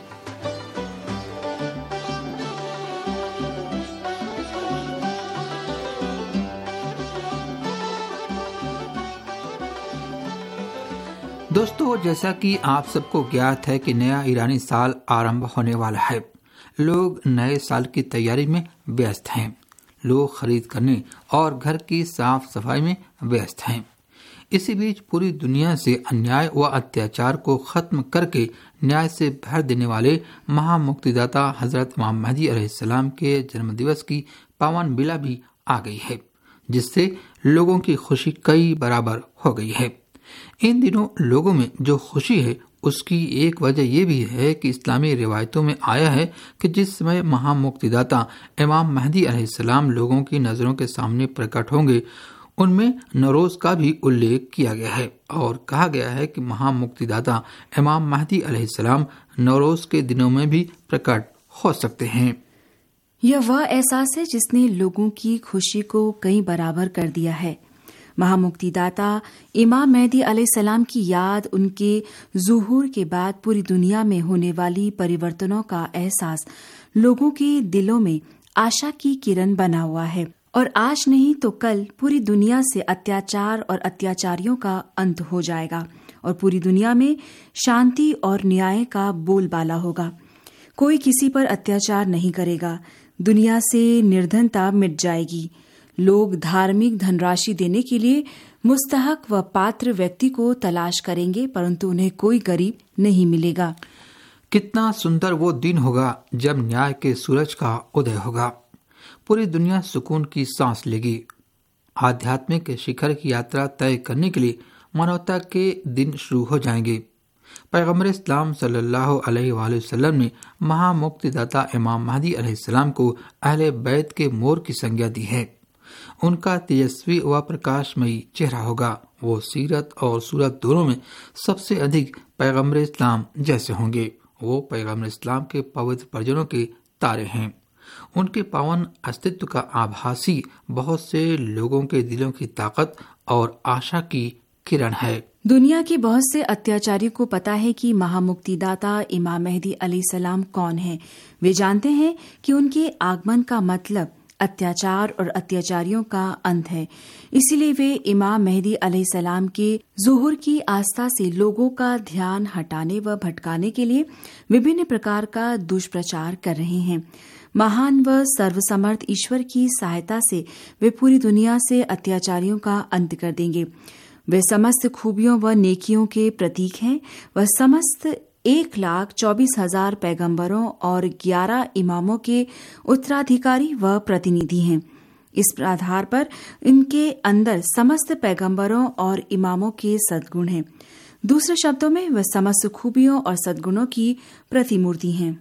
दोस्तों, जैसा कि आप सबको ज्ञात है कि नया ईरानी साल आरंभ होने वाला है। लोग नए साल की तैयारी में व्यस्त हैं। लोग खरीद करने और घर की साफ सफाई में व्यस्त हैं। इसी बीच पूरी दुनिया से अन्याय व अत्याचार को खत्म करके न्याय से भर देने वाले महामुक्तिदाता हजरत इमाम महदी अलैहिस्सलाम के जन्मदिवस की पावन बेला भी आ गई है, जिससे लोगों की खुशी कई बराबर हो गई है। इन दिनों लोगों में जो खुशी है उसकी एक वजह यह भी है कि इस्लामी रिवायतों में आया है कि जिस समय महामुक्तिदाता इमाम महदी अलैहिस्सलाम लोगों की नजरों के सामने प्रकट होंगे, उनमें नौरोज का भी उल्लेख किया गया है और कहा गया है कि महामुक्तिदाता इमाम महदी अलैहिस्सलाम नौरोज के दिनों में भी प्रकट हो सकते हैं। यह वह एहसास है जिसने लोगों की खुशी को कई बराबर कर दिया है। महामुक्तिदाता इमाम मेहदी अलैहिस्सलाम की याद, उनके ज़ुहूर के बाद पूरी दुनिया में होने वाली परिवर्तनों का एहसास लोगों के दिलों में आशा की किरण बना हुआ है और आज नहीं तो कल पूरी दुनिया से अत्याचार और अत्याचारियों का अंत हो जाएगा और पूरी दुनिया में शांति और न्याय का बोलबाला होगा। कोई किसी पर अत्याचार नहीं करेगा। दुनिया से निर्धनता मिट जाएगी। लोग धार्मिक धनराशि देने के लिए मुस्तहक व पात्र व्यक्ति को तलाश करेंगे, परंतु उन्हें कोई गरीब नहीं मिलेगा। कितना सुंदर वो दिन होगा जब न्याय के सूरज का उदय होगा। पूरी दुनिया सुकून की सांस लेगी। आध्यात्मिक शिखर की यात्रा तय करने के लिए मानवता के दिन शुरू हो जाएंगे। पैगम्बर इस्लाम सल्लल्लाहु अलैहि वसल्लम ने महामुक्तिदाता इमाम महदी अलैहिस्सलाम को अहले बैत के मोर की संज्ञा दी है। उनका तेजस्वी व प्रकाशमयी चेहरा होगा। वो सीरत और सूरत दोनों में सबसे अधिक पैगम्बर इस्लाम जैसे होंगे। वो पैगम्बर इस्लाम के पवित्र परिजनों के तारे हैं। उनके पावन अस्तित्व का आभासी बहुत से लोगों के दिलों की ताकत और आशा की किरण है। दुनिया के बहुत से अत्याचारियों को पता है कि महामुक्तिदाता इमाम मेहदी अलैहिस्सलाम कौन है। वे जानते हैं कि उनके आगमन का मतलब अत्याचार और अत्याचारियों का अंत है। इसीलिए वे इमाम मेहदी अलैहिस्सलाम के ज़ुहूर की आस्था से लोगों का ध्यान हटाने व भटकाने के लिए विभिन्न प्रकार का दुष्प्रचार कर रहे हैं। महान व सर्वसमर्थ ईश्वर की सहायता से वे पूरी दुनिया से अत्याचारियों का अंत कर देंगे। वे समस्त खूबियों व नेकियों के प्रतीक हैं। वह समस्त 1,24,000 पैगंबरों और 11 इमामों के उत्तराधिकारी व प्रतिनिधि हैं। इस आधार पर इनके अंदर समस्त पैगंबरों और इमामों के सद्गुण हैं। दूसरे शब्दों में वह समस्त खूबियों और सद्गुणों की प्रतिमूर्ति हैं।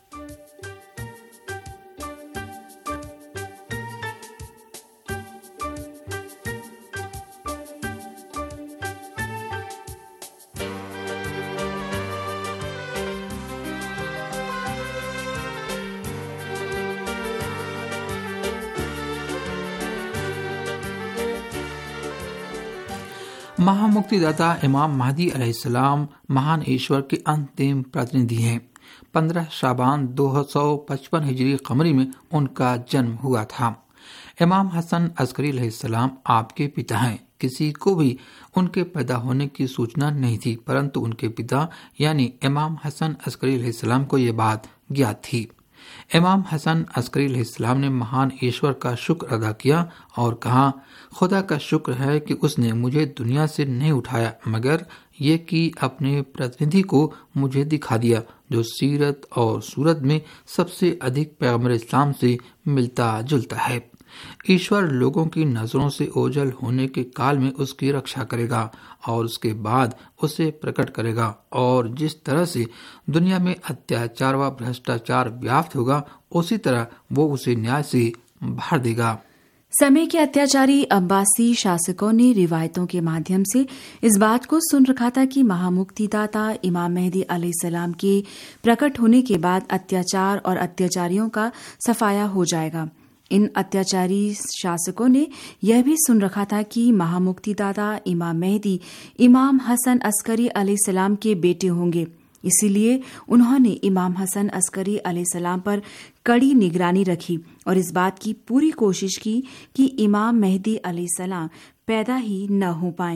महामुक्तिदाता इमाम महदी अलैहिस्सलाम महान ईश्वर के अंतिम प्रतिनिधि हैं। 15 शाबान 255 हिजरी कमरी में उनका जन्म हुआ था। इमाम हसन अस्करी अलैहिस्सलाम आपके पिता हैं। किसी को भी उनके पैदा होने की सूचना नहीं थी, परंतु उनके पिता यानी इमाम हसन अस्करी अलैहिस्सलाम को ये बात ज्ञात थी। इमाम हसन अस्करी अलैहिस्सलाम ने महान ईश्वर का शुक्र अदा किया और कहा, खुदा का शुक्र है कि उसने मुझे दुनिया से नहीं उठाया, मगर ये कि अपने प्रतिनिधि को मुझे दिखा दिया जो सीरत और सूरत में सबसे अधिक पैगम्बर इस्लाम से मिलता जुलता है। ईश्वर लोगों की नजरों से ओझल होने के काल में उसकी रक्षा करेगा और उसके बाद उसे प्रकट करेगा, और जिस तरह से दुनिया में अत्याचार व भ्रष्टाचार व्याप्त होगा, उसी तरह वो उसे न्याय से भर देगा। समय के अत्याचारी अब्बासी शासकों ने रिवायतों के माध्यम से इस बात को सुन रखा था कि महामुक्तिदाता इमाम मेहदी अलैहिस्सलाम के प्रकट होने के बाद अत्याचार और अत्याचारियों का सफाया हो जाएगा। इन अत्याचारी शासकों ने यह भी सुन रखा था कि महामुक्तिदाता इमाम मेहदी इमाम हसन अस्करी अलैहिस्सलाम के बेटे होंगे। इसीलिए उन्होंने इमाम हसन अस्करी अलैहिस्सलाम पर कड़ी निगरानी रखी और इस बात की पूरी कोशिश की कि इमाम मेहदी अलैहिस्सलाम पैदा ही न हो पाए।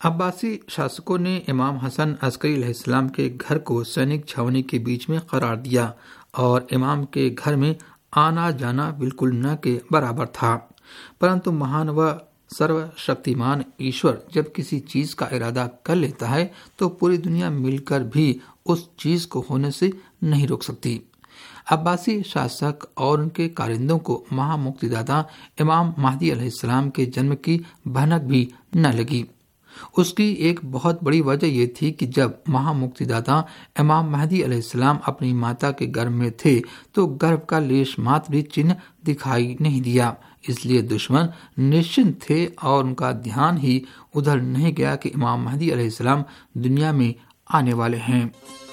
अब्बासी शासकों ने इमाम हसन अस्करी अलैहिस्सलाम के घर को सैनिक छावनी के बीच में करार दिया और इमाम के घर में आना जाना बिल्कुल न के बराबर था। परंतु महान व सर्वशक्तिमान ईश्वर जब किसी चीज का इरादा कर लेता है तो पूरी दुनिया मिलकर भी उस चीज को होने से नहीं रोक सकती। अब्बासी शासक और उनके कारिंदों को महामुक्तिदाता इमाम महदी अलैहिस्सलाम के जन्म की भनक भी न लगी। उसकी एक बहुत बड़ी वजह यह थी कि जब महामुक्तिदाता इमाम महदी अलैहिस्सलाम अपनी माता के गर्भ में थे तो गर्भ का लेश मात्र भी चिन्ह दिखाई नहीं दिया। इसलिए दुश्मन निश्चिंत थे और उनका ध्यान ही उधर नहीं गया कि इमाम महदी अलैहिस्सलाम दुनिया में आने वाले हैं।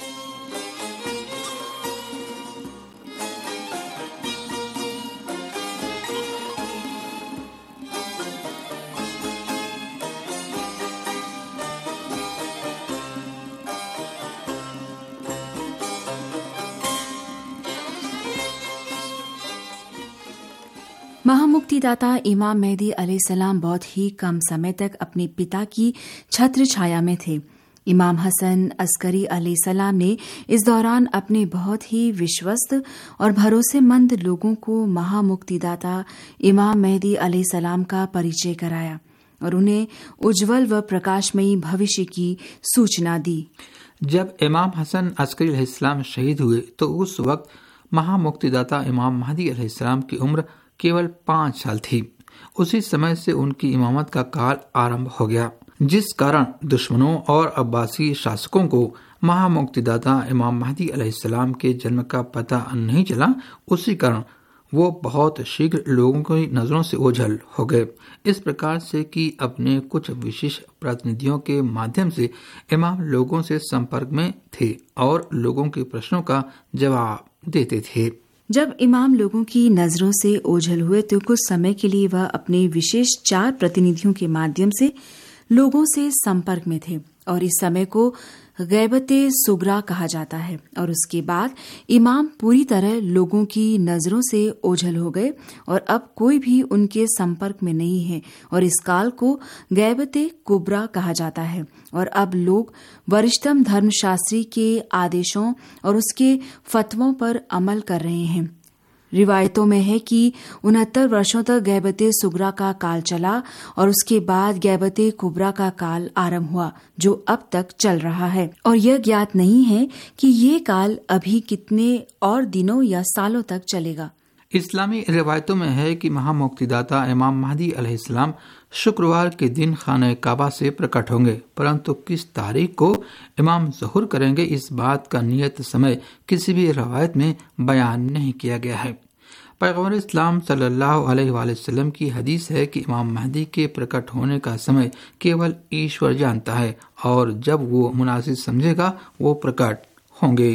महामुक्तिदाता इमाम मेहदी अलैहिस्सलाम बहुत ही कम समय तक अपने पिता की छत्र छाया में थे। इमाम हसन अस्करी अलैहिस्सलाम ने इस दौरान अपने बहुत ही विश्वस्त और भरोसेमंद लोगों को महामुक्तिदाता इमाम मेहदी अलैहिस्सलाम का परिचय कराया और उन्हें उज्जवल व प्रकाशमयी भविष्य की सूचना दी। जब इमाम हसन अस्करी अलैहिस्सलाम शहीद हुए तो उस वक्त महामुक्तिदाता इमाम महदी अलैहिस्सलाम की उम्र केवल 5 साल थी। उसी समय से उनकी इमामत का काल आरंभ हो गया, जिस कारण दुश्मनों और अब्बासी शासकों को महामुक्तिदाता इमाम महदी अलैहिस्सलाम के जन्म का पता नहीं चला। उसी कारण वो बहुत शीघ्र लोगों की नजरों से ओझल हो गए। इस प्रकार से कि अपने कुछ विशेष प्रतिनिधियों के माध्यम से इमाम लोगों से संपर्क में थे और लोगों के प्रश्नों का जवाब देते थे। जब इमाम लोगों की नजरों से ओझल हुए तो कुछ समय के लिए वह अपने विशेष 4 प्रतिनिधियों के माध्यम से लोगों से संपर्क में थे और इस समय को गैबते सुगरा कहा जाता है। और उसके बाद इमाम पूरी तरह लोगों की नजरों से ओझल हो गए और अब कोई भी उनके संपर्क में नहीं है और इस काल को गैबते कुबरा कहा जाता है। और अब लोग वरिष्ठतम धर्मशास्त्री के आदेशों और उसके फतवों पर अमल कर रहे हैं। रिवायतों में है कि 69 वर्षों तक गैबते सुगरा का काल चला और उसके बाद गैबते कुबरा का काल आरंभ हुआ जो अब तक चल रहा है और यह ज्ञात नहीं है कि ये काल अभी कितने और दिनों या सालों तक चलेगा। इस्लामी रिवायतों में है कि महामुक्तिदाता इमाम महदी अलैहिस्सलाम शुक्रवार के दिन खाने काबा से प्रकट होंगे, परंतु किस तारीख को इमाम ज़ुहूर करेंगे इस बात का नियत समय किसी भी रवायत में बयान नहीं किया गया है। पैगंबर इस्लाम सल्लल्लाहु अलैहि वसल्लम की हदीस है कि इमाम महदी के प्रकट होने का समय केवल ईश्वर जानता है और जब वो मुनासिब समझेगा वो प्रकट होंगे।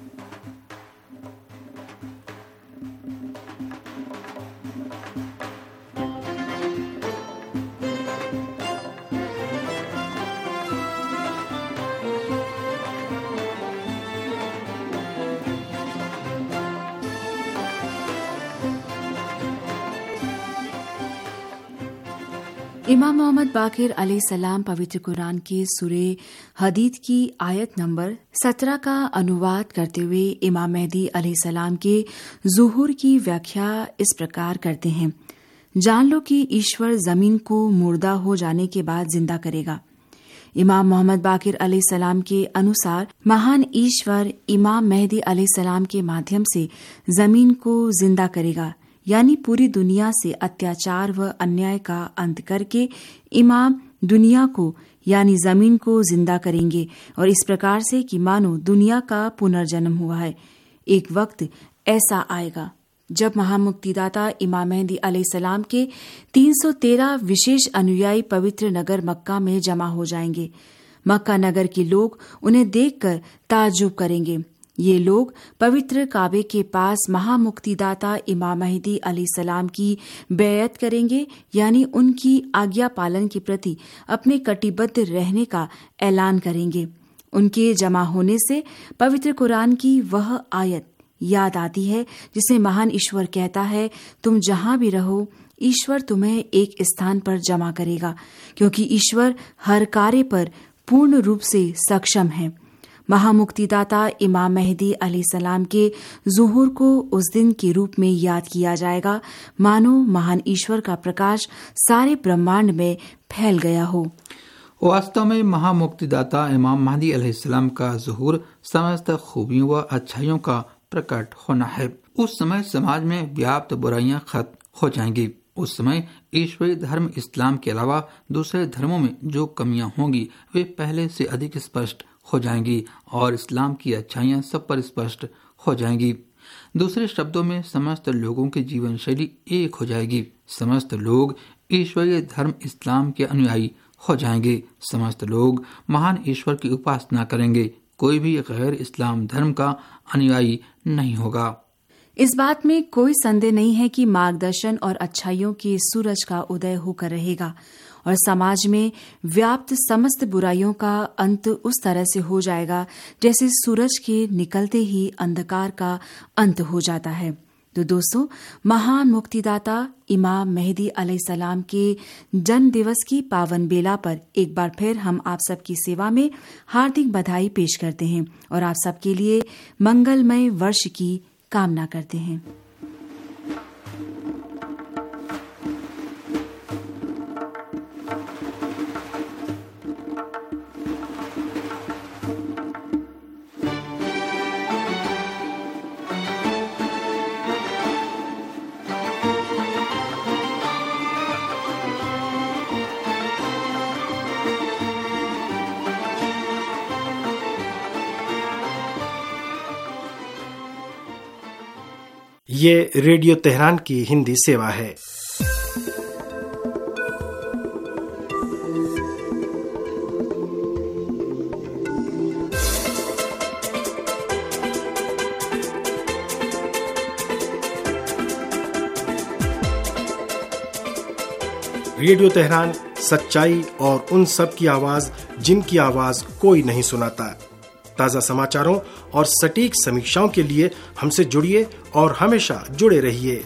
इमाम मोहम्मद बाकिर अलैहिस्सलाम पवित्र कुरान के सूरे हदीद की आयत नंबर 17 का अनुवाद करते हुए इमाम मेहदी अलैहिस्सलाम के ज़ुहूर की व्याख्या इस प्रकार करते हैं। जान लो कि ईश्वर जमीन को मुर्दा हो जाने के बाद जिंदा करेगा। इमाम मोहम्मद बाकिर अलैहिस्सलाम के अनुसार महान ईश्वर इमाम मेहदी अलैहिस्सलाम के माध्यम से जमीन को जिंदा करेगा, यानी पूरी दुनिया से अत्याचार व अन्याय का अंत करके इमाम दुनिया को यानी जमीन को जिंदा करेंगे और इस प्रकार से कि मानो दुनिया का पुनर्जन्म हुआ है। एक वक्त ऐसा आएगा जब महामुक्तिदाता इमाम मेहदी अलैहिस्सलाम के 313 विशेष अनुयायी पवित्र नगर मक्का में जमा हो जाएंगे। मक्का नगर के लोग उन्हें देखकर ताज्जुब करेंगे। ये लोग पवित्र काबे के पास महामुक्तिदाता इमाम मेहदी अलैहिस्सलाम की बैयत करेंगे, यानी उनकी आज्ञा पालन के प्रति अपने कटिबद्ध रहने का ऐलान करेंगे। उनके जमा होने से पवित्र कुरान की वह आयत याद आती है जिसे महान ईश्वर कहता है, तुम जहां भी रहो ईश्वर तुम्हें एक स्थान पर जमा करेगा, क्योंकि ईश्वर हर कार्य पर पूर्ण रूप से सक्षम है। महामुक्तिदाता इमाम मेहदी अलैहिस्सलाम के ज़ुहूर को उस दिन के रूप में याद किया जाएगा मानो महान ईश्वर का प्रकाश सारे ब्रह्मांड में फैल गया हो। वास्तव में महामुक्तिदाता इमाम मेहदी अलैहिस्सलाम का ज़ुहूर समस्त खूबियों व अच्छाइयों का प्रकट होना है। उस समय समाज में व्याप्त बुराइयां खत्म हो जाएंगी। उस समय ईश्वरीय धर्म इस्लाम के अलावा दूसरे धर्मों में जो कमियां होंगी वे पहले से अधिक स्पष्ट हो जाएंगी और इस्लाम की अच्छाइयां सब पर स्पष्ट हो जाएंगी। दूसरे शब्दों में समस्त लोगों की जीवन शैली एक हो जाएगी। समस्त लोग ईश्वरीय धर्म इस्लाम के अनुयायी हो जाएंगे। समस्त लोग महान ईश्वर की उपासना करेंगे। कोई भी गैर इस्लाम धर्म का अनुयायी नहीं होगा। इस बात में कोई संदेह नहीं है कि मार्गदर्शन और अच्छाइयों के सूरज का उदय होकर रहेगा और समाज में व्याप्त समस्त बुराइयों का अंत उस तरह से हो जाएगा जैसे सूरज के निकलते ही अंधकार का अंत हो जाता है। तो दोस्तों, महान मुक्तिदाता इमाम मेहदी अलैहिस्सलाम के जन्म दिवस की पावन बेला पर एक बार फिर हम आप सबकी सेवा में हार्दिक बधाई पेश करते हैं और आप सबके लिए मंगलमय वर्ष की कामना करते हैं। ये रेडियो तेहरान की हिंदी सेवा है। रेडियो तेहरान सच्चाई और उन सब की आवाज जिनकी आवाज कोई नहीं सुनाता। ताज़ा समाचारों और सटीक समीक्षाओं के लिए हमसे जुड़िए और हमेशा जुड़े रहिए।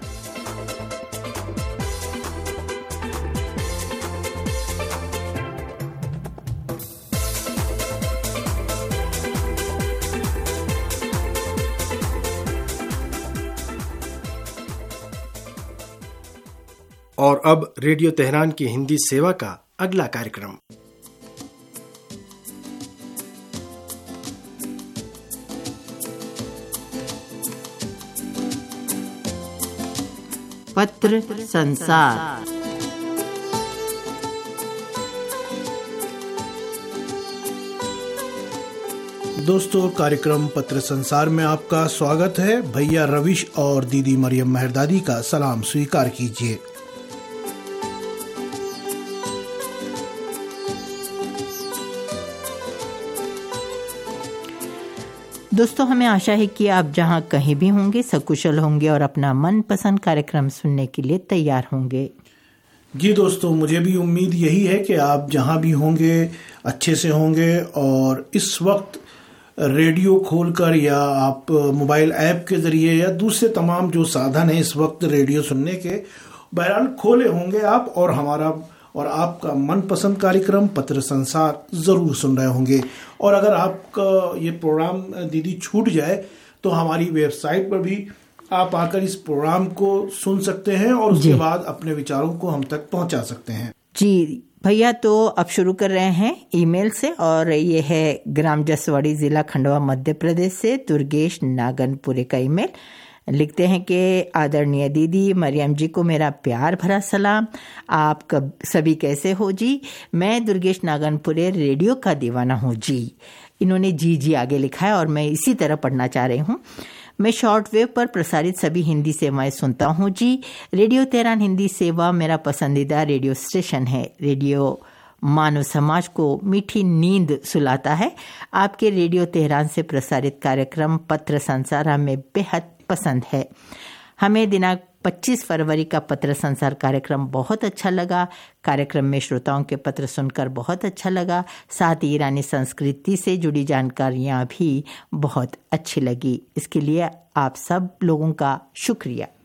और अब रेडियो तेहरान की हिंदी सेवा का अगला कार्यक्रम। पत्र संसार। दोस्तों, कार्यक्रम पत्र संसार में आपका स्वागत है। भैया रविश और दीदी मरियम मेहरदादी का सलाम स्वीकार कीजिए। दोस्तों, हमें आशा है कि आप जहां कहीं भी होंगे सकुशल होंगे और अपना मनपसंद कार्यक्रम सुनने के लिए तैयार होंगे। जी दोस्तों, मुझे भी उम्मीद यही है कि आप जहां भी होंगे अच्छे से होंगे और इस वक्त रेडियो खोलकर या आप मोबाइल ऐप के जरिए या दूसरे तमाम जो साधन है इस वक्त रेडियो सुनने के, बहरहाल खोले होंगे आप और हमारा और आपका मनपसंद कार्यक्रम पत्र संसार जरूर सुन रहे होंगे। और अगर आपका ये प्रोग्राम दीदी छूट जाए तो हमारी वेबसाइट पर भी आप आकर इस प्रोग्राम को सुन सकते हैं और उसके बाद अपने विचारों को हम तक पहुंचा सकते हैं। जी भैया, तो अब शुरू कर रहे हैं ईमेल से और ये है ग्राम जसवाड़ी, जिला खंडवा, मध्य प्रदेश से दुर्गेश नागनपुरे का ईमेल। लिखते हैं कि आदरणीय दीदी मरियम जी को मेरा प्यार भरा सलाम। आप सभी कैसे हो जी? मैं दुर्गेश नागनपुरे रेडियो का दीवाना हूँ जी। इन्होंने जी आगे लिखा है और मैं इसी तरह पढ़ना चाह रही हूँ। मैं शॉर्टवेव पर प्रसारित सभी हिंदी सेवाएं सुनता हूँ जी। रेडियो तेहरान हिंदी सेवा मेरा पसंदीदा रेडियो स्टेशन है। रेडियो मानव समाज को मीठी नींद सुलाता है। आपके रेडियो तेहरान से प्रसारित कार्यक्रम पत्र संसार हमें बेहद पसंद है। हमें दिनांक 25 फरवरी का पत्र संसार कार्यक्रम बहुत अच्छा लगा। कार्यक्रम में श्रोताओं के पत्र सुनकर बहुत अच्छा लगा। साथ ही ईरानी संस्कृति से जुड़ी जानकारियां भी बहुत अच्छी लगी। इसके लिए आप सब लोगों का शुक्रिया।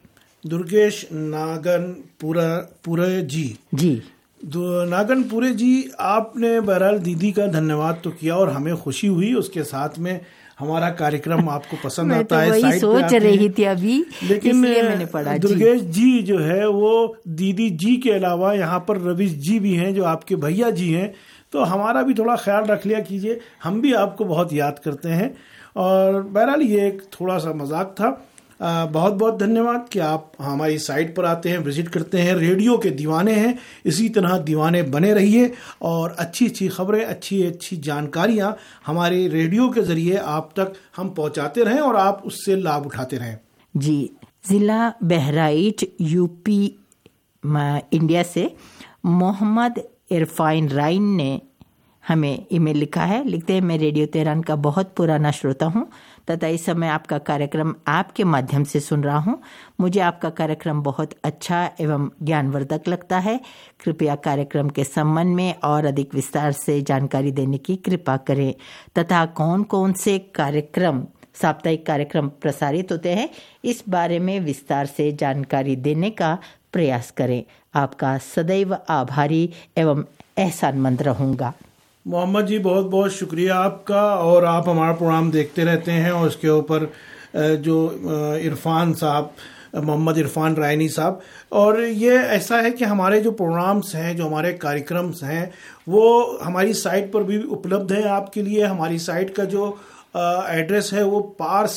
दुर्गेश नागनपुरे जी। नागनपुरे जी, आपने बहरहाल दीदी का धन्यवाद तो किया और हमें खुशी हुई, उसके साथ में हमारा कार्यक्रम आपको पसंद आता है। वही सोच रही थी अभी, लेकिन मैंने पढ़ा दुर्गेश जी जो है वो दीदी जी के अलावा यहाँ पर रविश जी भी हैं जो आपके भैया जी हैं, तो हमारा भी थोड़ा ख्याल रख लिया कीजिए, हम भी आपको बहुत याद करते हैं। और बहरहाल ये एक थोड़ा सा मजाक था। बहुत बहुत धन्यवाद कि आप हमारी साइट पर आते हैं, विजिट करते हैं, रेडियो के दीवाने हैं। इसी तरह दीवाने बने रहिए और अच्छी अच्छी खबरें, अच्छी अच्छी जानकारियां हमारे रेडियो के जरिए आप तक हम पहुंचाते रहें और आप उससे लाभ उठाते रहें। जी, जिला बहराइच यूपी इंडिया से मोहम्मद इरफान राइन ने हमें ईमेल लिखा है। लिखते हैं, मैं रेडियो तेहरान का बहुत पुराना श्रोता हूं तथा इस समय आपका कार्यक्रम आपके माध्यम से सुन रहा हूं। मुझे आपका कार्यक्रम बहुत अच्छा एवं ज्ञानवर्धक लगता है। कृपया कार्यक्रम के संबंध में और अधिक विस्तार से जानकारी देने की कृपा करें तथा कौन कौन से कार्यक्रम, साप्ताहिक कार्यक्रम प्रसारित होते हैं, इस बारे में विस्तार से जानकारी देने का प्रयास करें। आपका सदैव आभारी एवं एहसानमंद रहूंगा। मोहम्मद जी, बहुत बहुत शुक्रिया आपका। और आप हमारा प्रोग्राम देखते रहते हैं और उसके ऊपर जो इरफान साहब, मोहम्मद इरफान रायनी साहब, और ये ऐसा है कि हमारे जो प्रोग्राम्स हैं, जो हमारे कार्यक्रम्स हैं, वो हमारी साइट पर भी उपलब्ध हैं आपके लिए। हमारी साइट का जो एड्रेस है वो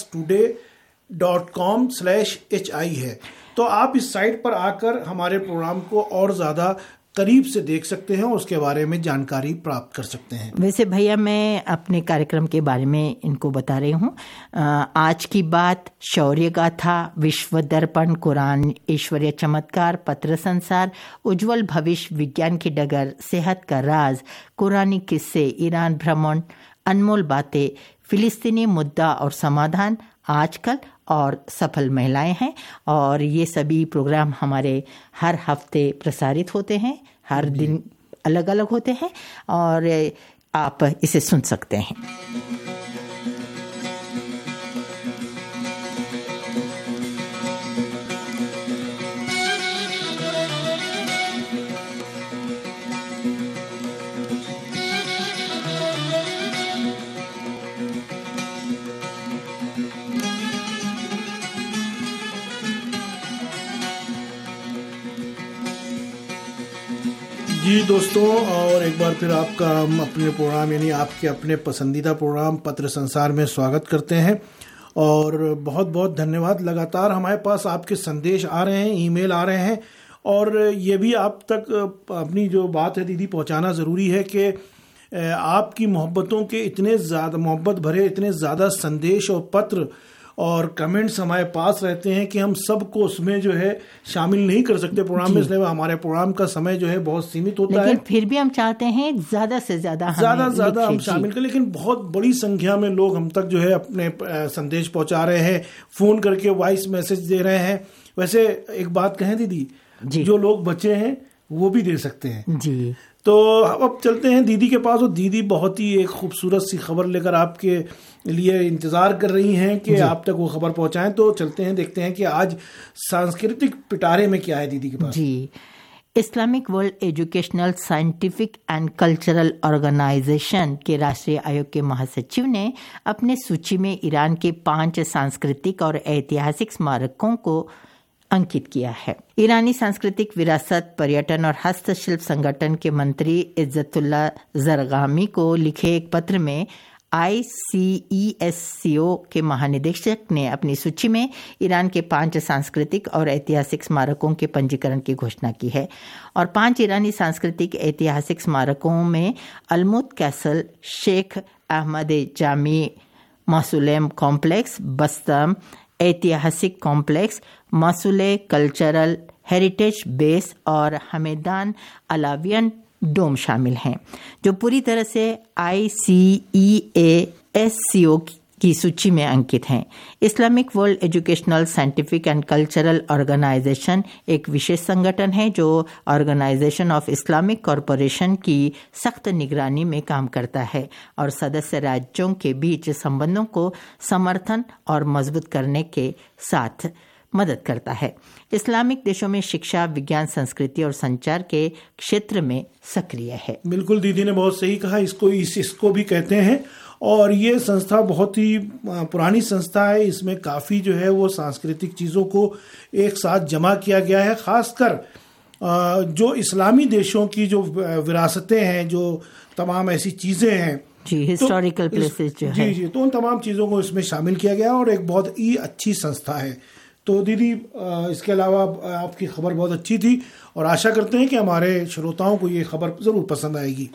parstoday.com/hi है। तो आप इस साइट पर आकर हमारे प्रोग्राम को और ज़्यादा करीब से देख सकते हैं और उसके बारे में जानकारी प्राप्त कर सकते हैं। वैसे भैया, मैं अपने कार्यक्रम के बारे में इनको बता रही हूँ। आज की बात, शौर्य गाथा, विश्व दर्पण, कुरान, ईश्वरीय चमत्कार, पत्र संसार, उज्जवल भविष्य, विज्ञान की डगर, सेहत का राज, कुरानी किस्से, ईरान भ्रमण, अनमोल बातें, फिलिस्तीनी मुद्दा और समाधान, आजकल और सफल महिलाएं हैं। और ये सभी प्रोग्राम हमारे हर हफ्ते प्रसारित होते हैं, हर दिन अलग अलग होते हैं और आप इसे सुन सकते हैं। जी दोस्तों, और एक बार फिर आपका हम अपने प्रोग्राम यानी आपके अपने पसंदीदा प्रोग्राम पत्र संसार में स्वागत करते हैं और बहुत बहुत धन्यवाद। लगातार हमारे पास आपके संदेश आ रहे हैं, ईमेल आ रहे हैं और ये भी आप तक अपनी जो बात है दीदी पहुंचाना ज़रूरी है कि आपकी मोहब्बतों के इतने ज़्यादा, मोहब्बत भरे इतने ज़्यादा संदेश और पत्र और कमेंट्स हमारे पास रहते हैं कि हम सबको उसमें जो है शामिल नहीं कर सकते प्रोग्राम में, इसलिए हमारे प्रोग्राम का समय जो है बहुत सीमित होता है। लेकिन फिर भी हम चाहते हैं ज़्यादा से ज़्यादा हम शामिल करें, लेकिन बहुत बड़ी संख्या में लोग हम तक जो है अपने संदेश पहुंचा रहे हैं, फ़ोन करके वॉइस मैसेज दे रहे हैं। वैसे एक बात कहें दीदी, जो लोग बचे हैं वो भी दे सकते हैं जी। तो अब चलते हैं दीदी के पास। और दीदी बहुत ही एक खूबसूरत सी खबर लेकर आपके लिए इंतजार कर रही हैं कि आप तक वो खबर पहुंचाएं। तो चलते हैं, देखते हैं कि आज सांस्कृतिक पिटारे में क्या है दीदी के पास। जी, Islamic world educational scientific and cultural organization के राष्ट्रीय आयोग के महासचिव ने अपने सूची में ईरान के 5 सांस्कृतिक और ऐतिहासिक स्मारकों को अंकित किया है। ईरानी सांस्कृतिक विरासत, पर्यटन और हस्तशिल्प संगठन के मंत्री इज्जतुल्ला जरगामी को लिखे एक पत्र में ICESCO के महानिदेशक ने अपनी सूची में ईरान के 5 सांस्कृतिक और ऐतिहासिक स्मारकों के पंजीकरण की घोषणा की है। और 5 ईरानी सांस्कृतिक ऐतिहासिक स्मारकों में Alamut castle, Sheikh Ahmad Jami mausoleum complex, Bastam ऐतिहासिक complex, Masuleh cultural heritage base और हमेदान अलावियन डोम शामिल हैं, जो पूरी तरह से ICESCO की सूची में अंकित हैं। Islamic world educational scientific and cultural organization एक विशेष संगठन है जो ऑर्गेनाइजेशन ऑफ इस्लामिक कॉरपोरेशन की सख्त निगरानी में काम करता है और सदस्य राज्यों के बीच संबंधों को समर्थन और मजबूत करने के साथ मदद करता है। इस्लामिक देशों में शिक्षा, विज्ञान, संस्कृति और संचार के क्षेत्र में सक्रिय है। बिल्कुल, दीदी ने बहुत सही कहा। इसको भी कहते हैं। और ये संस्था बहुत ही पुरानी संस्था है। इसमें काफ़ी जो है वो सांस्कृतिक चीज़ों को एक साथ जमा किया गया है। ख़ासकर जो इस्लामी देशों की जो विरासतें हैं, जो तमाम ऐसी चीज़ें हैं जी, हिस्टोरिकल प्लेसेस जो है, जी, तो उन तमाम चीज़ों को इसमें शामिल किया गया और एक बहुत ही अच्छी संस्था है। तो दीदी, इसके अलावा आपकी खबर बहुत अच्छी थी और आशा करते हैं कि हमारे श्रोताओं को ये खबर ज़रूर पसंद आएगी।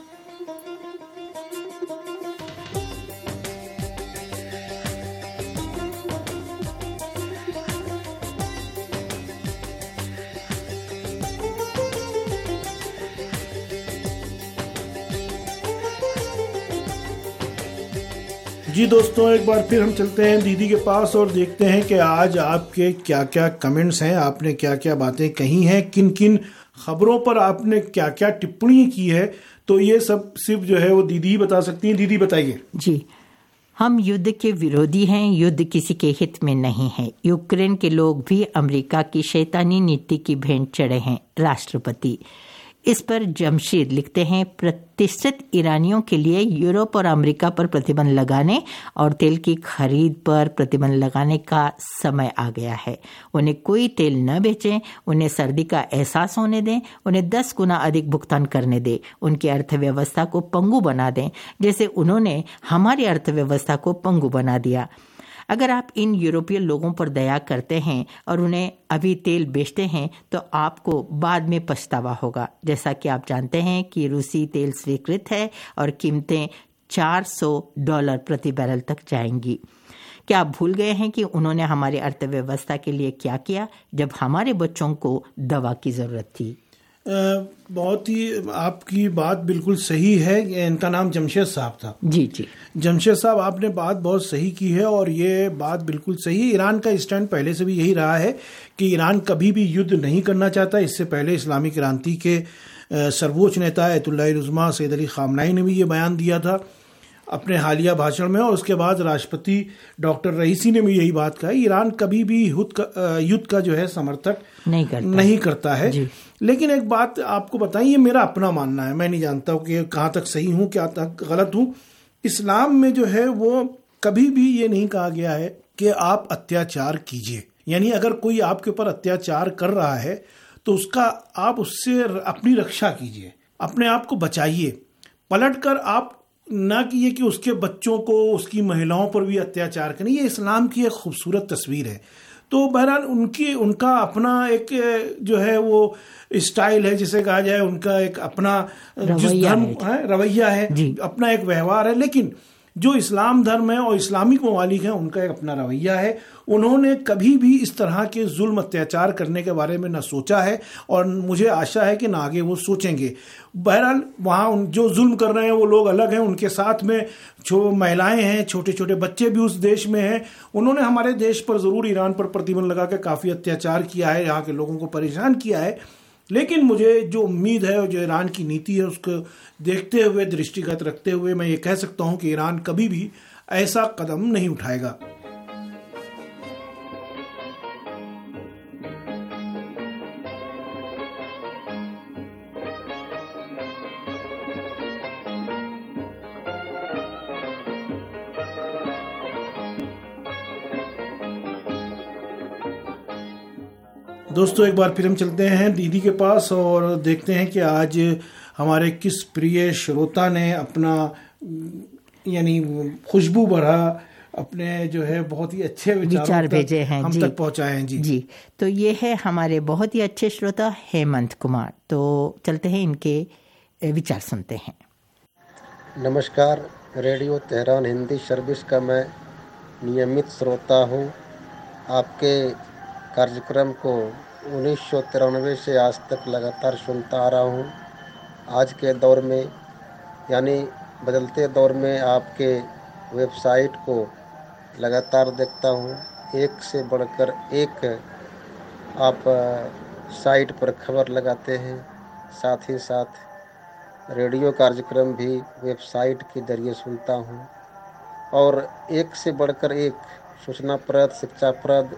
जी दोस्तों, एक बार फिर हम चलते हैं दीदी के पास और देखते हैं कि आज आपके क्या क्या कमेंट्स हैं, आपने क्या क्या बातें कही हैं, किन किन खबरों पर आपने क्या क्या टिप्पणी की है। तो ये सब सिर्फ जो है वो दीदी ही बता सकती हैं। दीदी बताइए। जी, हम युद्ध के विरोधी हैं, युद्ध किसी के हित में नहीं है। यूक्रेन के लोग भी अमेरिका की शैतानी नीति की भेंट चढ़े हैं। राष्ट्रपति। इस पर जमशीद लिखते हैं, प्रतिष्ठित ईरानियों के लिए यूरोप और अमेरिका पर प्रतिबंध लगाने और तेल की खरीद पर प्रतिबंध लगाने का समय आ गया है। उन्हें कोई तेल न बेचें, उन्हें सर्दी का एहसास होने दें, उन्हें 10 गुना अधिक भुगतान करने दें, उनकी अर्थव्यवस्था को पंगु बना दें, जैसे उन्होंने हमारी अर्थव्यवस्था को पंगु बना दिया। अगर आप इन यूरोपीय लोगों पर दया करते हैं और उन्हें अभी तेल बेचते हैं तो आपको बाद में पछतावा होगा। जैसा कि आप जानते हैं कि रूसी तेल स्वीकृत है और कीमतें $400 प्रति बैरल तक जाएंगी। क्या आप भूल गए हैं कि उन्होंने हमारी अर्थव्यवस्था के लिए क्या किया जब हमारे बच्चों को दवा की जरूरत थी? बहुत ही आपकी बात बिल्कुल सही है। इनका नाम जमशेद साहब था। जी जी, जमशेद साहब, आपने बात बहुत सही की है और ये बात बिल्कुल सही है। ईरान का स्टैंड पहले से भी यही रहा है कि ईरान कभी भी युद्ध नहीं करना चाहता। इससे पहले इस्लामिक क्रांति के सर्वोच्च नेता Ayatollah Uzma Seyyed Ali Khamenei ने भी ये बयान दिया था अपने हालिया भाषण में, और उसके बाद राष्ट्रपति डॉक्टर रईसी ने भी यही बात कहा। ईरान कभी भी युद्ध का जो है समर्थक नहीं करता है। लेकिन एक बात आपको बताएं, ये मेरा अपना मानना है, मैं नहीं जानता हूँ कि कहाँ तक सही हूँ, क्या तक गलत हूँ। इस्लाम में जो है वो कभी भी ये नहीं कहा गया है कि आप अत्याचार कीजिए। यानी अगर कोई आपके ऊपर अत्याचार कर रहा है तो आप उससे अपनी रक्षा कीजिए, अपने आप को बचाइए। पलटकर आप ना कि कि उसके बच्चों को, उसकी महिलाओं पर भी अत्याचार करें। ये इस्लाम की एक खूबसूरत तस्वीर है। तो बहरहाल उनका अपना एक जो है वो स्टाइल है, जिसे कहा जाए उनका एक अपना रवैया है, अपना एक व्यवहार है। लेकिन जो इस्लाम धर्म है और इस्लामिक ममालिक है, उनका एक अपना रवैया है। उन्होंने कभी भी इस तरह के जुल्म अत्याचार करने के बारे में न सोचा है और मुझे आशा है कि न आगे वो सोचेंगे। बहरहाल वहाँ जो जुल्म कर रहे हैं वो लोग अलग हैं, उनके साथ में जो महिलाएं हैं, छोटे छोटे बच्चे भी उस देश में हैं। उन्होंने हमारे देश पर ज़रूर ईरान पर प्रतिबंध लगा के काफ़ी अत्याचार किया है, यहाँ के लोगों को परेशान किया है। लेकिन मुझे जो उम्मीद है, जो ईरान की नीति है, उसको देखते हुए, दृष्टिगत रखते हुए मैं ये कह सकता हूँ कि ईरान कभी भी ऐसा कदम नहीं उठाएगा। दोस्तों, एक बार फिर हम चलते हैं दीदी के पास और देखते हैं कि आज हमारे किस प्रिय श्रोता ने अपना यानी खुशबू भरा अपने जो है बहुत ही अच्छे विचार भेजे हैं, हम तक पहुंचाए हैं। जी, तो ये है हमारे बहुत ही अच्छे श्रोता हेमंत कुमार। तो चलते हैं, इनके विचार सुनते हैं। नमस्कार, रेडियो तेहरान हिंदी सर्विस का मैं नियमित श्रोता हूँ। आपके कार्यक्रम को 1993 से आज तक लगातार सुनता आ रहा हूँ। आज के दौर में यानी बदलते दौर में आपके वेबसाइट को लगातार देखता हूँ। एक से बढ़कर एक आप साइट पर खबर लगाते हैं, साथ ही साथ रेडियो कार्यक्रम भी वेबसाइट के जरिए सुनता हूँ और एक से बढ़कर एक सूचनाप्रद, शिक्षाप्रद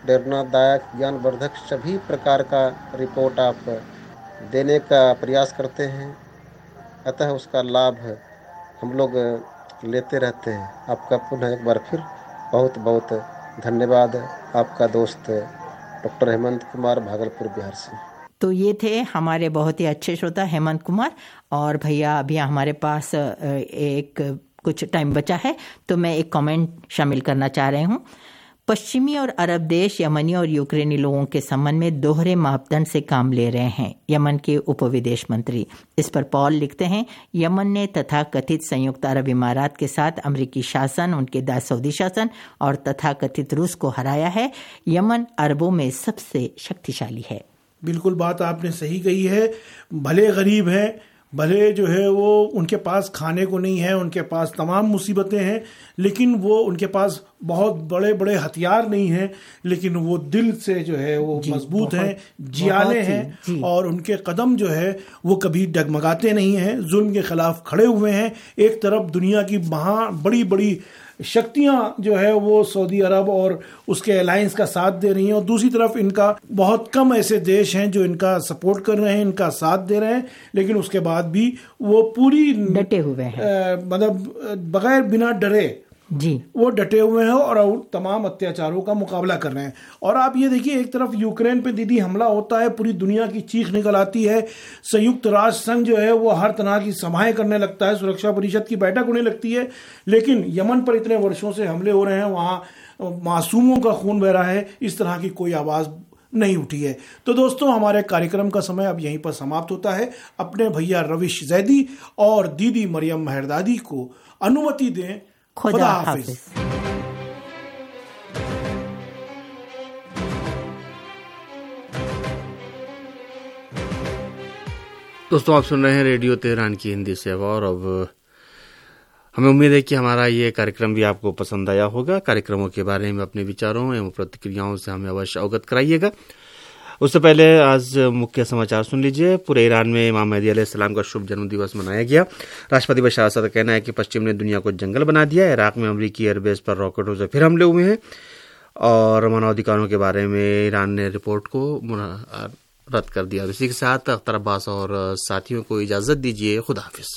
प्रेरणादायक, ज्ञानवर्धक सभी प्रकार का रिपोर्ट आप देने का प्रयास करते हैं, अतः उसका लाभ हम लोग लेते रहते हैं। आपका पुनः एक बार फिर बहुत बहुत धन्यवाद। आपका दोस्त डॉक्टर हेमंत कुमार, भागलपुर, बिहार से। तो ये थे हमारे बहुत ही अच्छे श्रोता हेमंत कुमार। और भैया अभी हमारे पास एक कुछ टाइम बचा है तो मैं एक कमेंट शामिल करना चाह रही हूँ। पश्चिमी और अरब देश यमनी और यूक्रेनी लोगों के संबंध में दोहरे मापदंड से काम ले रहे हैं, यमन के उप विदेश मंत्री। इस पर पॉल लिखते हैं, यमन ने तथाकथित संयुक्त अरब इमारात के साथ अमेरिकी शासन, उनके दास सऊदी शासन और तथाकथित रूस को हराया है। यमन अरबों में सबसे शक्तिशाली है। बिल्कुल बात आपने सही कही है। भले गरीब हैं, भले जो है वो उनके पास खाने को नहीं है, उनके पास तमाम मुसीबतें हैं, लेकिन वो उनके पास बहुत बड़े बड़े हथियार नहीं हैं, लेकिन वो दिल से जो है वो मजबूत हैं, जियाले हैं और उनके कदम जो है वो कभी डगमगाते नहीं हैं, जुल्म के खिलाफ खड़े हुए हैं। एक तरफ दुनिया की बड़ी बड़ी शक्तियां जो है वो सऊदी अरब और उसके अलायंस का साथ दे रही हैं, और दूसरी तरफ इनका बहुत कम ऐसे देश हैं जो इनका सपोर्ट कर रहे हैं, इनका साथ दे रहे हैं, लेकिन उसके बाद भी वो पूरी डटे हुए हैं, मतलब बगैर बिना डरे जी वो डटे हुए हैं और तमाम अत्याचारों का मुकाबला कर रहे हैं। और आप ये देखिए, एक तरफ यूक्रेन पे दीदी हमला होता है, पूरी दुनिया की चीख निकल आती है, संयुक्त राष्ट्र संघ जो है वो हर तरह की सभाएं करने लगता है, सुरक्षा परिषद की बैठक होने लगती है, लेकिन यमन पर इतने वर्षों से हमले हो रहे हैं, वहाँ मासूमों का खून बह रहा है, इस तरह की कोई आवाज़ नहीं उठी है। तो दोस्तों, हमारे कार्यक्रम का समय अब यहीं पर समाप्त होता है। अपने भैया रविश जैदी और दीदी मरियम मेहरदादी को अनुमति दें। खुदा हाफिज। दोस्तों, आप सुन रहे हैं रेडियो तेहरान की हिंदी सेवा और अब हमें उम्मीद है कि हमारा ये कार्यक्रम भी आपको पसंद आया होगा। कार्यक्रमों के बारे में अपने विचारों एवं प्रतिक्रियाओं से हमें अवश्य अवगत कराइएगा। उससे पहले आज मुख्य समाचार सुन लीजिए। पूरे ईरान में इमाम मेहदी अलैहिस्सलाम का शुभ जन्म दिवस मनाया गया। राष्ट्रपति बशर असद का कहना है कि पश्चिम ने दुनिया को जंगल बना दिया है। इराक में अमेरिकी एयरबेस पर रॉकेटों से फिर हमले हुए हैं। और मानवाधिकारों के बारे में ईरान ने रिपोर्ट को रद्द कर दिया। इसी के साथ अख्तर अब्बास और साथियों को इजाजत दीजिए। खुदा हाफिज।